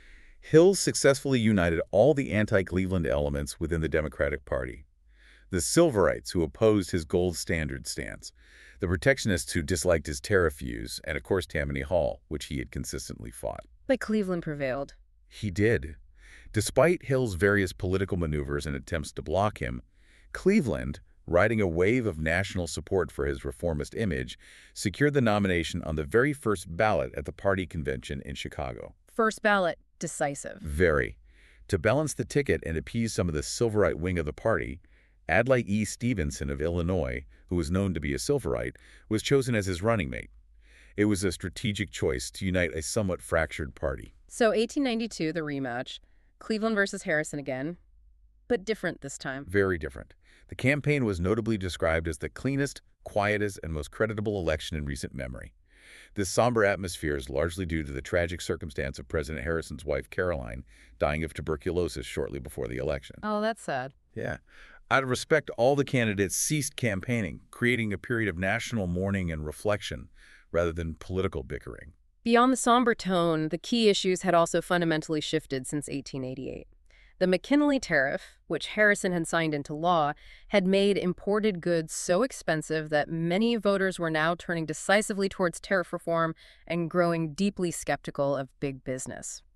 Hill successfully united all the anti-Cleveland elements within the Democratic Party. The Silverites, who opposed his gold standard stance, the protectionists who disliked his tariff views, and of course Tammany Hall, which he had consistently fought. But Cleveland prevailed. He did. Despite Hill's various political maneuvers and attempts to block him, Cleveland, riding a wave of national support for his reformist image, secured the nomination on the very first ballot at the party convention in Chicago. First ballot, decisive. Very. To balance the ticket and appease some of the Silverite wing of the party, Adlai E. Stevenson of Illinois, who was known to be a Silverite, was chosen as his running mate. It was a strategic choice to unite a somewhat fractured party. So eighteen ninety-two, the rematch. Cleveland versus Harrison again, but different this time. Very different. The campaign was notably described as the cleanest, quietest, and most creditable election in recent memory. This somber atmosphere is largely due to the tragic circumstance of President Harrison's wife, Caroline, dying of tuberculosis shortly before the election. Oh, that's sad. Yeah. Out of respect, all the candidates ceased campaigning, creating a period of national mourning and reflection rather than political bickering. Beyond the somber tone, the key issues had also fundamentally shifted since eighteen eighty-eight. The McKinley Tariff, which Harrison had signed into law, had made imported goods so expensive that many voters were now turning decisively towards tariff reform and growing deeply skeptical of big business.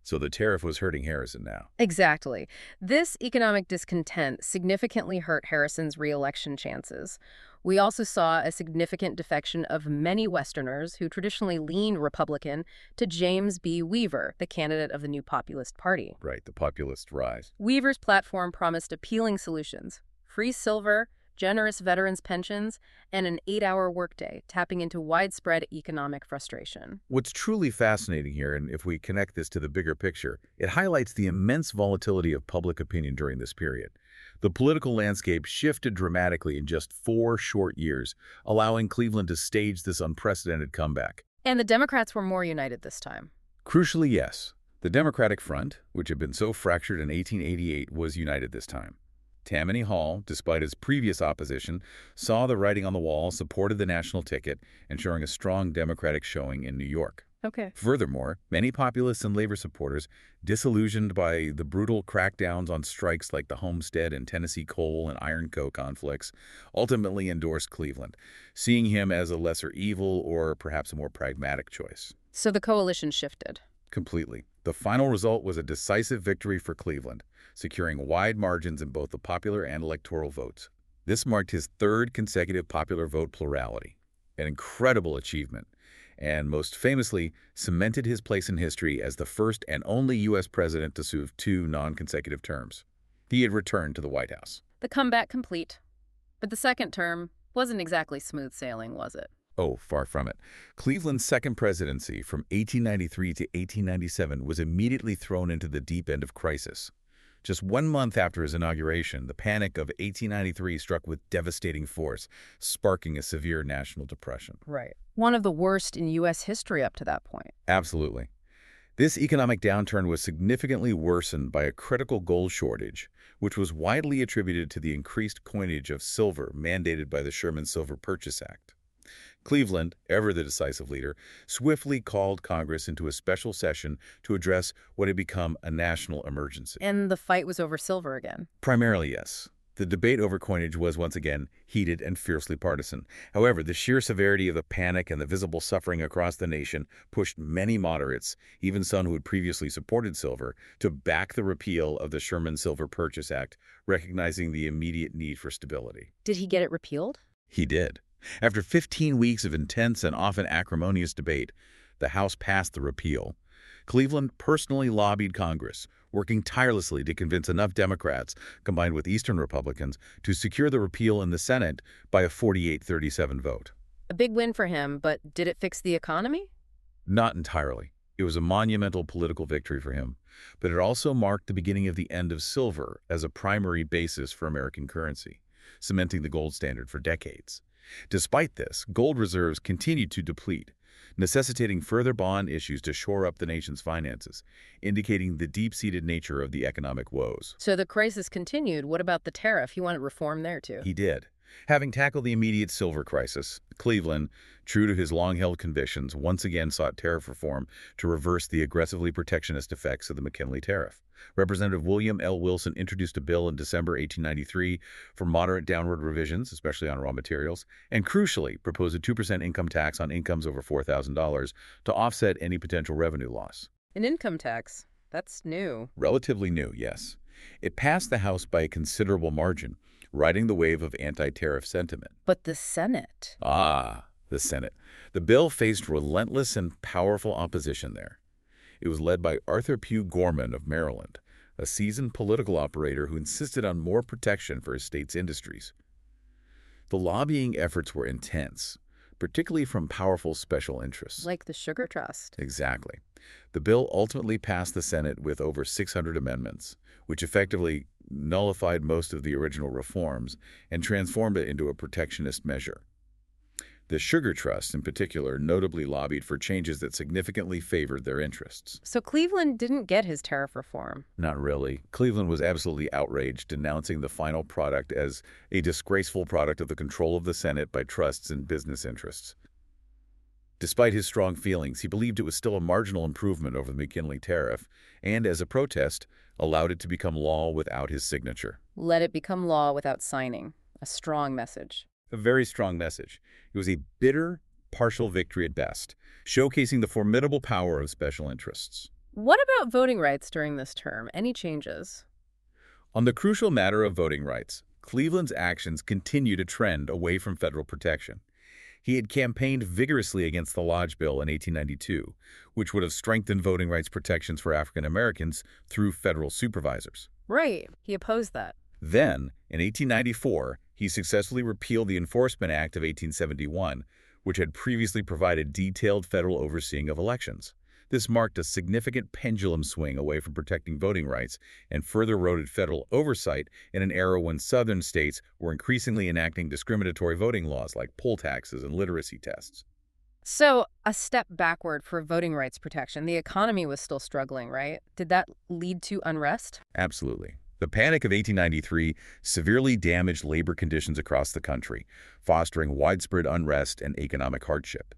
So the tariff was hurting Harrison now. Exactly. This economic discontent significantly hurt Harrison's re-election chances. We also saw a significant defection of many Westerners who traditionally leaned Republican to James B. Weaver, the candidate of the new Populist Party. Right, the populist rise. Weaver's platform promised appealing solutions: free silver, generous veterans' pensions, and an eight-hour workday, tapping into widespread economic frustration. What's truly fascinating here, and if we connect this to the bigger picture, it highlights the immense volatility of public opinion during this period. The political landscape shifted dramatically in just four short years, allowing Cleveland to stage this unprecedented comeback. And the Democrats were more united this time. Crucially, yes. The Democratic Front, which had been so fractured in eighteen eighty-eight, was united this time. Tammany Hall, despite his previous opposition, saw the writing on the wall, supported the national ticket, ensuring a strong Democratic showing in New York. Okay. Furthermore, many populists and labor supporters, disillusioned by the brutal crackdowns on strikes like the Homestead and Tennessee coal and Iron Co. conflicts, ultimately endorsed Cleveland, seeing him as a lesser evil or perhaps a more pragmatic choice. So the coalition shifted. Completely. The final result was a decisive victory for Cleveland, securing wide margins in both the popular and electoral votes. This marked his third consecutive popular vote plurality, an incredible achievement, and most famously cemented his place in history as the first and only U S president to serve two non-consecutive terms. He had returned to the White House. The comeback complete. But the second term wasn't exactly smooth sailing, was it? Oh, far from it. Cleveland's second presidency from eighteen ninety-three to eighteen ninety-seven was immediately thrown into the deep end of crisis. Just one month after his inauguration, the Panic of eighteen ninety-three struck with devastating force, sparking a severe national depression. Right. One of the worst in U S history up to that point. Absolutely. This economic downturn was significantly worsened by a critical gold shortage, which was widely attributed to the increased coinage of silver mandated by the Sherman Silver Purchase Act. Cleveland, ever the decisive leader, swiftly called Congress into a special session to address what had become a national emergency. And the fight was over silver again. Primarily, yes. The debate over coinage was once again heated and fiercely partisan. However, the sheer severity of the panic and the visible suffering across the nation pushed many moderates, even some who had previously supported silver, to back the repeal of the Sherman Silver Purchase Act, recognizing the immediate need for stability. Did he get it repealed? He did. After fifteen weeks of intense and often acrimonious debate, the House passed the repeal. Cleveland personally lobbied Congress, working tirelessly to convince enough Democrats, combined with Eastern Republicans, to secure the repeal in the Senate by a forty-eight thirty-seven vote. A big win for him, but did it fix the economy? Not entirely. It was a monumental political victory for him, but it also marked the beginning of the end of silver as a primary basis for American currency, cementing the gold standard for decades. Despite this, gold reserves continued to deplete, necessitating further bond issues to shore up the nation's finances, indicating the deep-seated nature of the economic woes. So the crisis continued. What about the tariff? He wanted reform there, too. He did. Having tackled the immediate silver crisis, Cleveland, true to his long-held convictions, once again sought tariff reform to reverse the aggressively protectionist effects of the McKinley Tariff. Representative William L. Wilson introduced a bill in December eighteen ninety-three for moderate downward revisions, especially on raw materials, and crucially proposed a two percent income tax on incomes over four thousand dollars to offset any potential revenue loss. An income tax? That's new. Relatively new, yes. It passed the House by a considerable margin, riding the wave of anti-tariff sentiment. But the Senate? Ah, the Senate. The bill faced relentless and powerful opposition there. It was led by Arthur Pugh Gorman of Maryland, a seasoned political operator who insisted on more protection for his state's industries. The lobbying efforts were intense, particularly from powerful special interests. Like the Sugar Trust. Exactly. The bill ultimately passed the Senate with over six hundred amendments, which effectively nullified most of the original reforms and transformed it into a protectionist measure. The Sugar Trust, in particular, notably lobbied for changes that significantly favored their interests. So Cleveland didn't get his tariff reform. Not really. Cleveland was absolutely outraged, denouncing the final product as a disgraceful product of the control of the Senate by trusts and business interests. Despite his strong feelings, he believed it was still a marginal improvement over the McKinley Tariff, and as a protest, allowed it to become law without his signature. Let it become law without signing. A strong message. A very strong message. It was a bitter, partial victory at best, showcasing the formidable power of special interests. What about voting rights during this term? Any changes? On the crucial matter of voting rights, Cleveland's actions continue to trend away from federal protection. He had campaigned vigorously against the Lodge Bill in eighteen ninety-two, which would have strengthened voting rights protections for African Americans through federal supervisors. Right. He opposed that. Then, in eighteen ninety-four, he successfully repealed the Enforcement Act of eighteen seventy-one, which had previously provided detailed federal overseeing of elections. This marked a significant pendulum swing away from protecting voting rights and further eroded federal oversight in an era when southern states were increasingly enacting discriminatory voting laws like poll taxes and literacy tests. So, a step backward for voting rights protection. The economy was still struggling, right? Did that lead to unrest? Absolutely. The Panic of eighteen ninety-three severely damaged labor conditions across the country, fostering widespread unrest and economic hardship.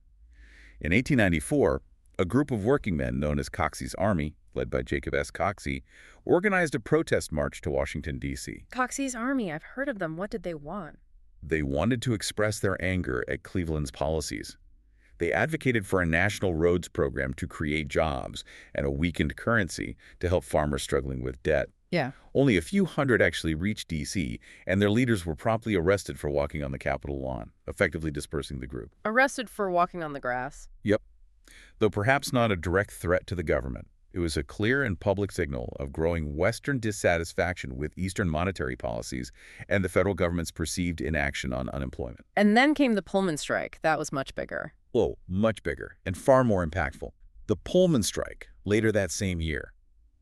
In eighteen ninety-four, a group of working men known as Coxey's Army, led by Jacob S. Coxey, organized a protest march to Washington, D C Coxey's Army, I've heard of them. What did they want? They wanted to express their anger at Cleveland's policies. They advocated for a national roads program to create jobs and a weakened currency to help farmers struggling with debt. Yeah. Only a few hundred actually reached D C, and their leaders were promptly arrested for walking on the Capitol lawn, effectively dispersing the group. Arrested for walking on the grass. Yep. Though perhaps not a direct threat to the government, it was a clear and public signal of growing Western dissatisfaction with Eastern monetary policies and the federal government's perceived inaction on unemployment. And then came the Pullman strike. That was much bigger. Oh, much bigger and far more impactful. The Pullman strike, later that same year.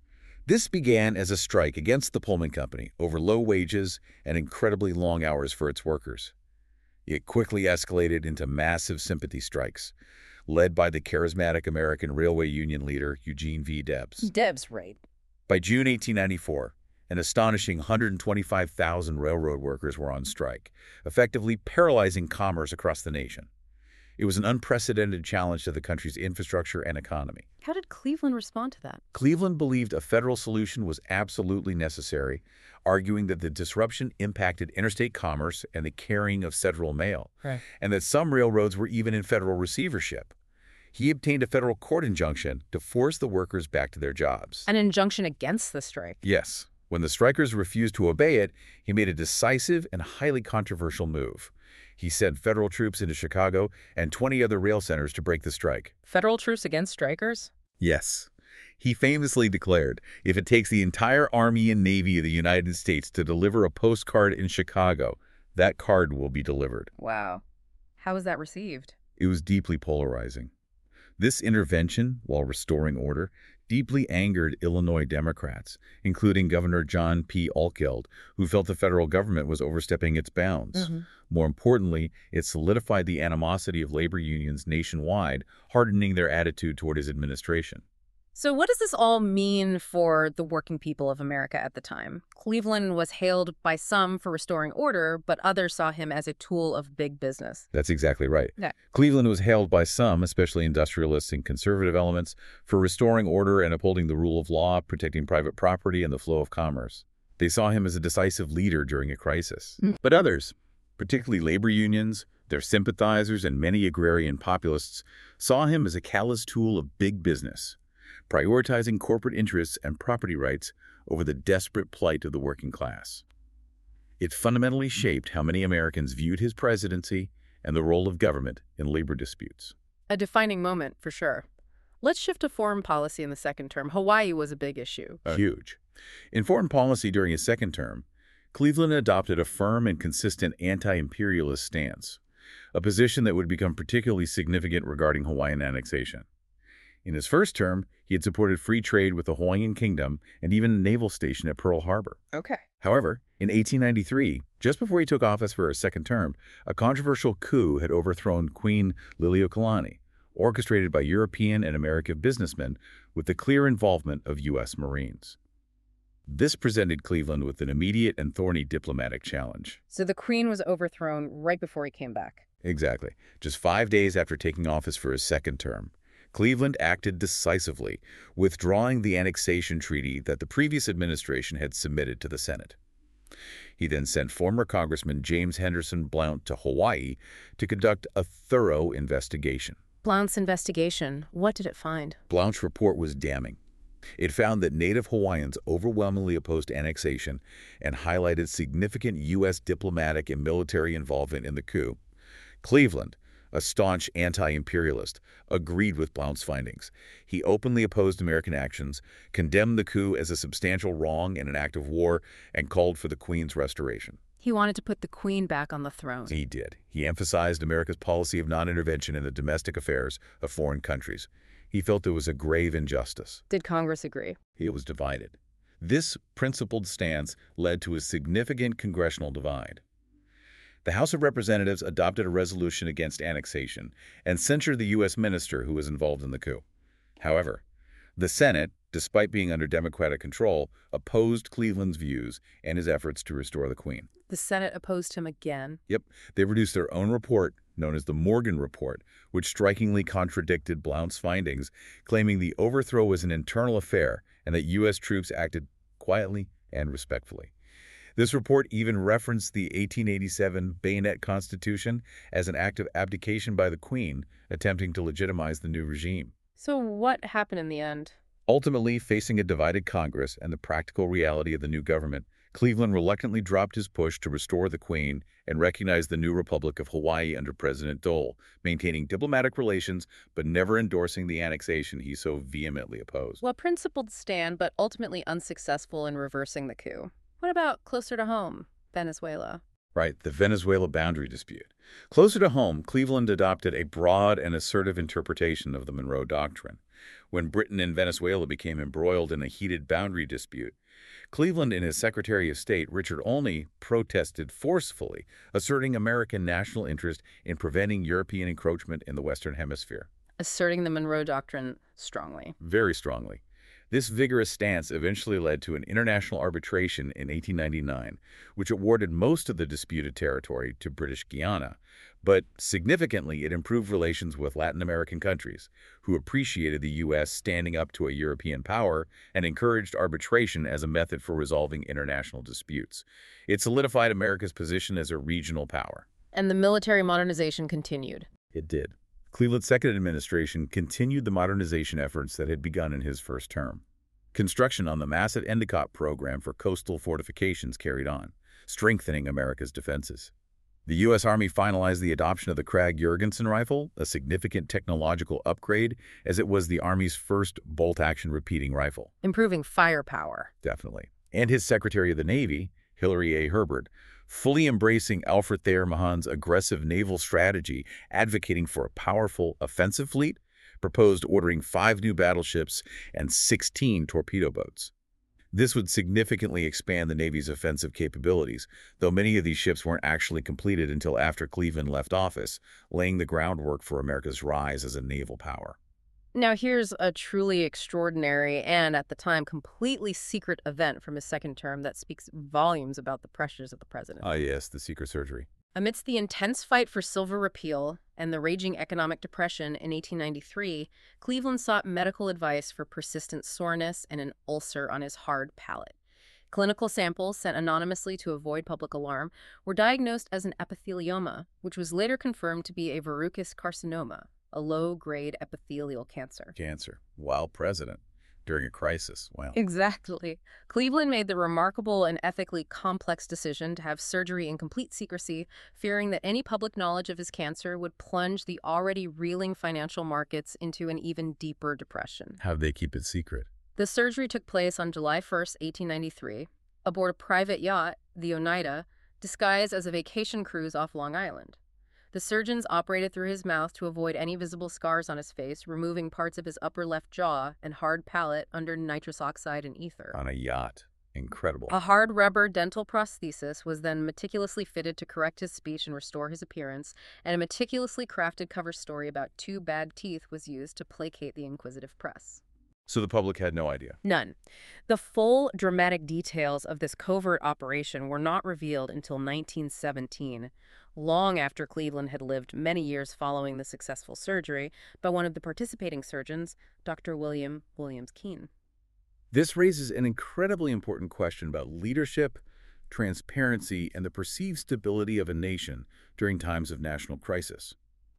This began as a strike against the Pullman Company over low wages and incredibly long hours for its workers. It quickly escalated into massive sympathy strikes, led by the charismatic American Railway Union leader Eugene V. Debs. Debs, right. By June eighteen ninety-four, an astonishing one hundred twenty-five thousand railroad workers were on strike, effectively paralyzing commerce across the nation. It was an unprecedented challenge to the country's infrastructure and economy. How did Cleveland respond to that? Cleveland believed a federal solution was absolutely necessary, arguing that the disruption impacted interstate commerce and the carrying of federal mail, Right. and that some railroads were even in federal receivership. He obtained a federal court injunction to force the workers back to their jobs. An injunction against the strike. Yes. When the strikers refused to obey it, he made a decisive and highly controversial move. He sent federal troops into Chicago and twenty other rail centers to break the strike. Federal truce against strikers? Yes. He famously declared, if it takes the entire Army and Navy of the United States to deliver a postcard in Chicago, that card will be delivered. Wow. How was that received? It was deeply polarizing. This intervention, while restoring order, deeply angered Illinois Democrats, including Governor John P. Altgeld, who felt the federal government was overstepping its bounds. Mm-hmm. More importantly, it solidified the animosity of labor unions nationwide, hardening their attitude toward his administration. So what does this all mean for the working people of America at the time? Cleveland was hailed by some for restoring order, but others saw him as a tool of big business. That's exactly right. Yeah. Cleveland was hailed by some, especially industrialists and conservative elements, for restoring order and upholding the rule of law, protecting private property and the flow of commerce. They saw him as a decisive leader during a crisis. Mm. But others, particularly labor unions, their sympathizers, and many agrarian populists, saw him as a callous tool of big business, prioritizing corporate interests and property rights over the desperate plight of the working class. It fundamentally shaped how many Americans viewed his presidency and the role of government in labor disputes. A defining moment, for sure. Let's shift to foreign policy in the second term. Hawaii was a big issue. Uh, Huge. In foreign policy during his second term, Cleveland adopted a firm and consistent anti-imperialist stance, a position that would become particularly significant regarding Hawaiian annexation. In his first term, he had supported free trade with the Hawaiian Kingdom and even a naval station at Pearl Harbor. Okay. However, in eighteen ninety-three, just before he took office for a second term, a controversial coup had overthrown Queen Liliuokalani, orchestrated by European and American businessmen with the clear involvement of U S Marines. This presented Cleveland with an immediate and thorny diplomatic challenge. So the Queen was overthrown right before he came back. Exactly. Just five days after taking office for his second term, Cleveland acted decisively, withdrawing the annexation treaty that the previous administration had submitted to the Senate. He then sent former Congressman James Henderson Blount to Hawaii to conduct a thorough investigation. Blount's investigation, what did it find? Blount's report was damning. It found that Native Hawaiians overwhelmingly opposed annexation and highlighted significant U S diplomatic and military involvement in the coup. Cleveland, a staunch anti-imperialist, agreed with Blount's findings. He openly opposed American actions, condemned the coup as a substantial wrong and an act of war, and called for the Queen's restoration. He wanted to put the Queen back on the throne. He did. He emphasized America's policy of non-intervention in the domestic affairs of foreign countries. He felt there was a grave injustice. Did Congress agree? It was divided. This principled stance led to a significant congressional divide. The House of Representatives adopted a resolution against annexation and censured the U S minister who was involved in the coup. However, the Senate, despite being under Democratic control, opposed Cleveland's views and his efforts to restore the Queen. The Senate opposed him again. Yep, they produced their own report, known as the Morgan Report, which strikingly contradicted Blount's findings, claiming the overthrow was an internal affair and that U S troops acted quietly and respectfully. This report even referenced the eighteen eighty-seven Bayonet Constitution as an act of abdication by the Queen, attempting to legitimize the new regime. So what happened in the end? Ultimately, facing a divided Congress and the practical reality of the new government, Cleveland reluctantly dropped his push to restore the Queen and recognize the new Republic of Hawaii under President Dole, maintaining diplomatic relations but never endorsing the annexation he so vehemently opposed. Well, principled stand, but ultimately unsuccessful in reversing the coup. What about closer to home, Venezuela? Right, the Venezuela boundary dispute. Closer to home, Cleveland adopted a broad and assertive interpretation of the Monroe Doctrine. When Britain and Venezuela became embroiled in a heated boundary dispute, Cleveland and his Secretary of State, Richard Olney, protested forcefully, asserting American national interest in preventing European encroachment in the Western Hemisphere. Asserting the Monroe Doctrine strongly. Very strongly. This vigorous stance eventually led to an international arbitration in eighteen ninety-nine, which awarded most of the disputed territory to British Guiana. But significantly, it improved relations with Latin American countries, who appreciated the U S standing up to a European power and encouraged arbitration as a method for resolving international disputes. It solidified America's position as a regional power. And the military modernization continued. It did. Cleveland's second administration continued the modernization efforts that had begun in his first term. Construction on the massive Endicott program for coastal fortifications carried on, strengthening America's defenses. The U S Army finalized the adoption of the Krag-Jurgensen rifle, a significant technological upgrade, as it was the Army's first bolt-action repeating rifle. Improving firepower. Definitely. And his Secretary of the Navy, Hillary A. Herbert, fully embracing Alfred Thayer Mahan's aggressive naval strategy, advocating for a powerful offensive fleet, proposed ordering five new battleships and sixteen torpedo boats. This would significantly expand the Navy's offensive capabilities, though many of these ships weren't actually completed until after Cleveland left office, laying the groundwork for America's rise as a naval power. Now here's a truly extraordinary and, at the time, completely secret event from his second term that speaks volumes about the pressures of the president. Ah, yes, the secret surgery. Amidst the intense fight for silver repeal and the raging economic depression in eighteen ninety-three, Cleveland sought medical advice for persistent soreness and an ulcer on his hard palate. Clinical samples sent anonymously to avoid public alarm were diagnosed as an epithelioma, which was later confirmed to be a verrucous carcinoma, a low-grade epithelial cancer. Cancer, while president, during a crisis. Wow. Exactly. Cleveland made the remarkable and ethically complex decision to have surgery in complete secrecy, fearing that any public knowledge of his cancer would plunge the already reeling financial markets into an even deeper depression. How'd they keep it secret? The surgery took place on July first, eighteen ninety-three, aboard a private yacht, the Oneida, disguised as a vacation cruise off Long Island. The surgeons operated through his mouth to avoid any visible scars on his face, removing parts of his upper left jaw and hard palate under nitrous oxide and ether. On a yacht. Incredible. A hard rubber dental prosthesis was then meticulously fitted to correct his speech and restore his appearance, and a meticulously crafted cover story about two bad teeth was used to placate the inquisitive press. So the public had no idea? None. The full dramatic details of this covert operation were not revealed until nineteen seventeen, long after Cleveland had lived many years following the successful surgery by one of the participating surgeons, Doctor William Williams Keene. This raises an incredibly important question about leadership, transparency, and the perceived stability of a nation during times of national crisis.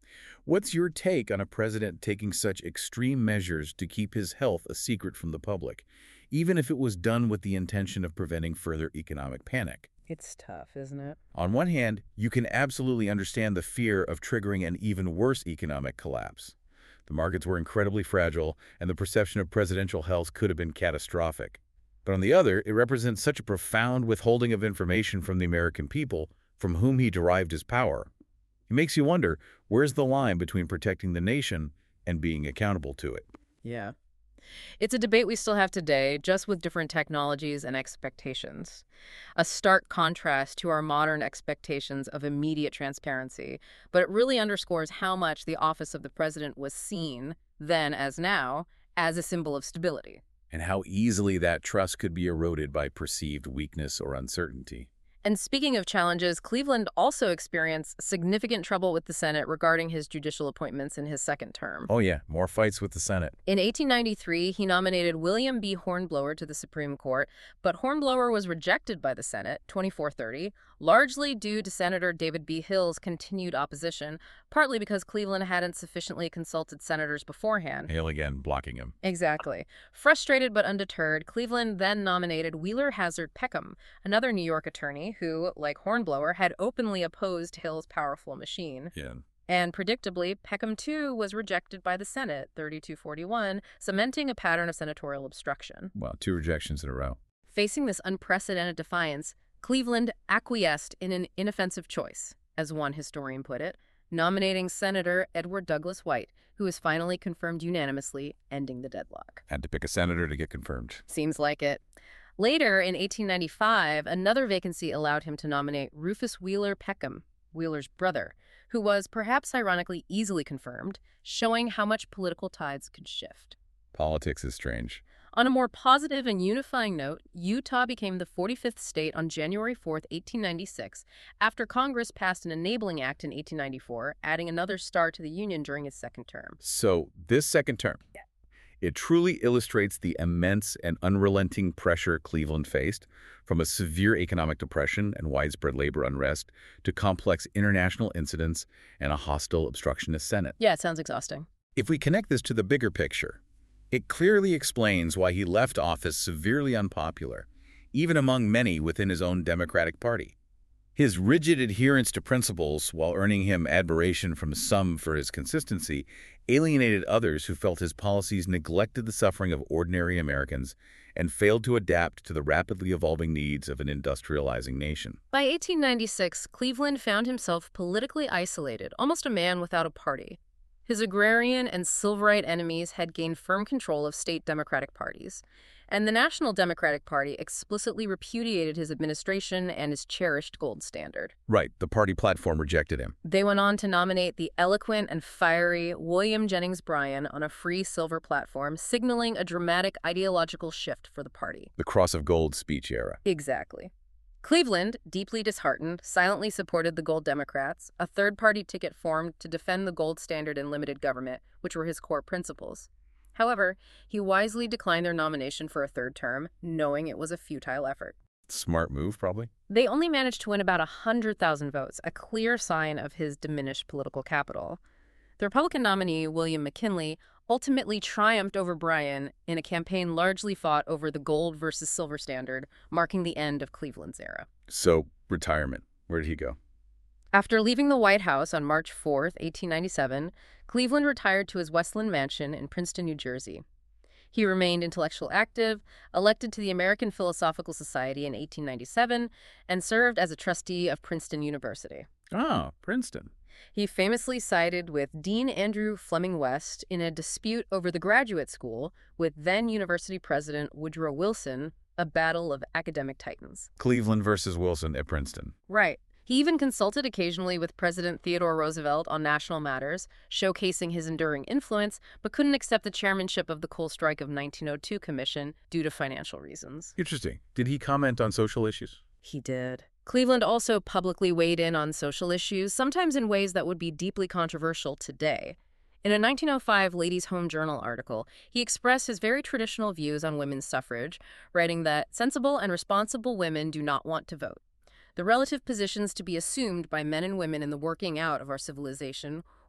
What's your take on a president taking such extreme measures to keep his health a secret from the public, even if it was done with the intention of preventing further economic panic? It's tough, isn't it? On one hand, you can absolutely understand the fear of triggering an even worse economic collapse. The markets were incredibly fragile, and the perception of presidential health could have been catastrophic. But on the other, it represents such a profound withholding of information from the American people, from whom he derived his power. It makes you wonder, where's the line between protecting the nation and being accountable to it? Yeah. It's a debate we still have today, just with different technologies and expectations. A stark contrast to our modern expectations of immediate transparency, but it really underscores how much the office of the president was seen, then as now, as a symbol of stability. And how easily that trust could be eroded by perceived weakness or uncertainty. And speaking of challenges, Cleveland also experienced significant trouble with the Senate regarding his judicial appointments in his second term. Oh yeah, more fights with the Senate. In eighteen ninety-three, he nominated William B. Hornblower to the Supreme Court, but Hornblower was rejected by the Senate, twenty-four thirty, largely due to Senator David B. Hill's continued opposition, partly because Cleveland hadn't sufficiently consulted senators beforehand. Hill again blocking him. Exactly. Frustrated but undeterred, Cleveland then nominated Wheeler Hazard Peckham, another New York attorney who, like Hornblower, had openly opposed Hill's powerful machine. Yeah. And predictably, Peckham, too, was rejected by the Senate, thirty-two forty-one, cementing a pattern of senatorial obstruction. Well, two rejections in a row. Facing this unprecedented defiance, Cleveland acquiesced in an inoffensive choice, as one historian put it, nominating Senator Edward Douglas White, who was finally confirmed unanimously, ending the deadlock. Had to pick a senator to get confirmed. Seems like it. Later, in eighteen ninety-five, another vacancy allowed him to nominate Rufus Wheeler Peckham, Wheeler's brother, who was, perhaps ironically, easily confirmed, showing how much political tides could shift. Politics is strange. On a more positive and unifying note, Utah became the forty-fifth state on January fourth, eighteen ninety-six, after Congress passed an Enabling Act in eighteen ninety-four, adding another star to the Union during his second term. So, this second term, Yeah. It truly illustrates the immense and unrelenting pressure Cleveland faced, from a severe economic depression and widespread labor unrest to complex international incidents and a hostile obstructionist Senate. Yeah, it sounds exhausting. If we connect this to the bigger picture, it clearly explains why he left office severely unpopular, even among many within his own Democratic Party. His rigid adherence to principles, while earning him admiration from some for his consistency, alienated others who felt his policies neglected the suffering of ordinary Americans and failed to adapt to the rapidly evolving needs of an industrializing nation. By eighteen ninety-six, Cleveland found himself politically isolated, almost a man without a party. His agrarian and Silverite enemies had gained firm control of state Democratic parties, and the National Democratic Party explicitly repudiated his administration and his cherished gold standard. Right, the party platform rejected him. They went on to nominate the eloquent and fiery William Jennings Bryan on a free silver platform, signaling a dramatic ideological shift for the party. The Cross of Gold speech era. Exactly. Cleveland, deeply disheartened, silently supported the Gold Democrats, a third-party ticket formed to defend the gold standard and limited government, which were his core principles. However, he wisely declined their nomination for a third term, knowing it was a futile effort. Smart move, probably. They only managed to win about one hundred thousand votes, a clear sign of his diminished political capital. The Republican nominee, William McKinley, ultimately triumphed over Bryan in a campaign largely fought over the gold versus silver standard, marking the end of Cleveland's era. So, retirement. Where did he go? After leaving the White House on March fourth, eighteen ninety-seven, Cleveland retired to his Westland mansion in Princeton, New Jersey. He remained intellectually active, elected to the American Philosophical Society in eighteen ninety-seven, and served as a trustee of Princeton University. Ah, Princeton. He famously sided with Dean Andrew Fleming West in a dispute over the graduate school with then-university president Woodrow Wilson, a battle of academic titans. Cleveland versus Wilson at Princeton. Right. He even consulted occasionally with President Theodore Roosevelt on national matters, showcasing his enduring influence, but couldn't accept the chairmanship of the Coal Strike of nineteen oh two Commission due to financial reasons. Interesting. Did he comment on social issues? He did. Cleveland also publicly weighed in on social issues, sometimes in ways that would be deeply controversial today. In a nineteen oh five Ladies' Home Journal article, he expressed his very traditional views on women's suffrage, writing that sensible and responsible women do not want to vote. The relative positions to be assumed by men and women in the working out of our civilization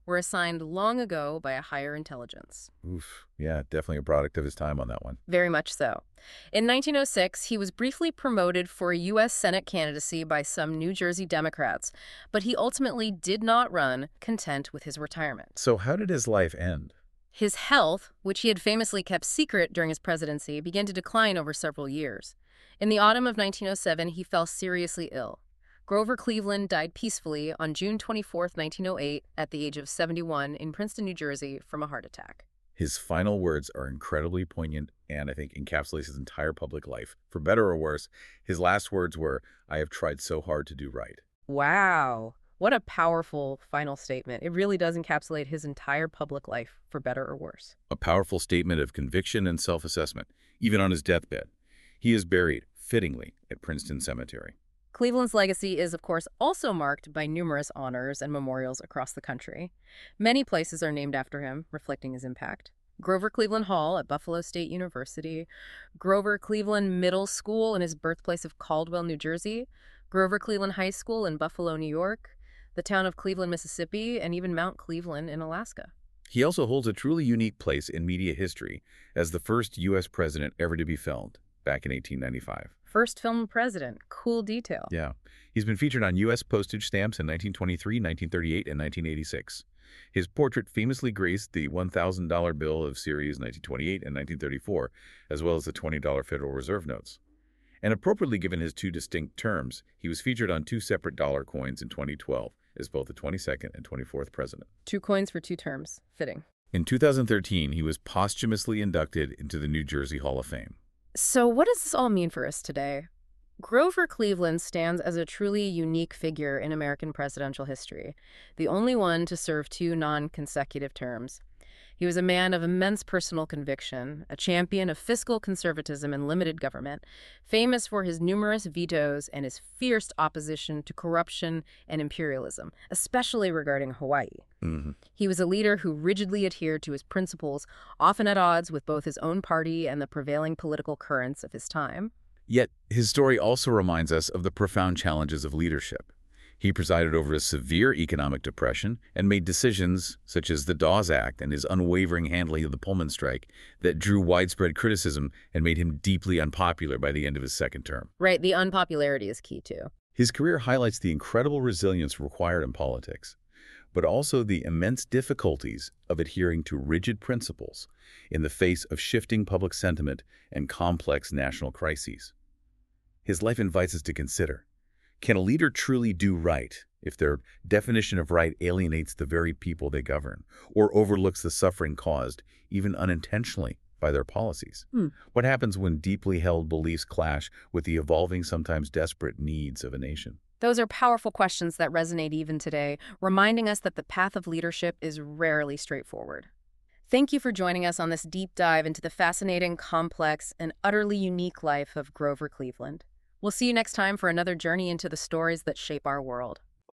were assigned long ago by a higher intelligence. Oof. Yeah, definitely a product of his time on that one. Very much so. In nineteen oh six, he was briefly promoted for a U S Senate candidacy by some New Jersey Democrats, but he ultimately did not run, content with his retirement. So how did his life end? His health, which he had famously kept secret during his presidency, began to decline over several years. In the autumn of nineteen oh seven, he fell seriously ill. Grover Cleveland died peacefully on June twenty-fourth, nineteen oh eight, at the age of seventy-one in Princeton, New Jersey, from a heart attack. His final words are incredibly poignant and I think encapsulates his entire public life. For better or worse, his last words were, "I have tried so hard to do right." Wow. What a powerful final statement. It really does encapsulate his entire public life, for better or worse. A powerful statement of conviction and self-assessment, even on his deathbed. He is buried, fittingly, at Princeton Cemetery. Cleveland's legacy is, of course, also marked by numerous honors and memorials across the country. Many places are named after him, reflecting his impact. Grover Cleveland Hall at Buffalo State University, Grover Cleveland Middle School in his birthplace of Caldwell, New Jersey, Grover Cleveland High School in Buffalo, New York, the town of Cleveland, Mississippi, and even Mount Cleveland in Alaska. He also holds a truly unique place in media history as the first U S president ever to be filmed, back in eighteen ninety-five. First filmed president. Cool detail. Yeah. He's been featured on U S postage stamps in nineteen twenty-three, nineteen thirty-eight, and nineteen eighty-six. His portrait famously graced the one thousand dollar bill of series nineteen twenty-eight and nineteen thirty-four, as well as the twenty dollar Federal Reserve notes. And appropriately given his two distinct terms, he was featured on two separate dollar coins in twenty twelve as both the twenty-second and twenty-fourth president. Two coins for two terms. Fitting. In two thousand thirteen, he was posthumously inducted into the New Jersey Hall of Fame. So what does this all mean for us today? Grover Cleveland stands as a truly unique figure in American presidential history, the only one to serve two non-consecutive terms. He was a man of immense personal conviction, a champion of fiscal conservatism and limited government, famous for his numerous vetoes and his fierce opposition to corruption and imperialism, especially regarding Hawaii. Mm-hmm. He was a leader who rigidly adhered to his principles, often at odds with both his own party and the prevailing political currents of his time. Yet, his story also reminds us of the profound challenges of leadership. He presided over a severe economic depression and made decisions, such as the Dawes Act and his unwavering handling of the Pullman strike, that drew widespread criticism and made him deeply unpopular by the end of his second term. Right, the unpopularity is key too. His career highlights the incredible resilience required in politics, but also the immense difficulties of adhering to rigid principles in the face of shifting public sentiment and complex national crises. His life invites us to consider, can a leader truly do right if their definition of right alienates the very people they govern or overlooks the suffering caused, even unintentionally, by their policies? Hmm. What happens when deeply held beliefs clash with the evolving, sometimes desperate needs of a nation? Those are powerful questions that resonate even today, reminding us that the path of leadership is rarely straightforward. Thank you for joining us on this deep dive into the fascinating, complex, and utterly unique life of Grover Cleveland. We'll see you next time for another journey into the stories that shape our world.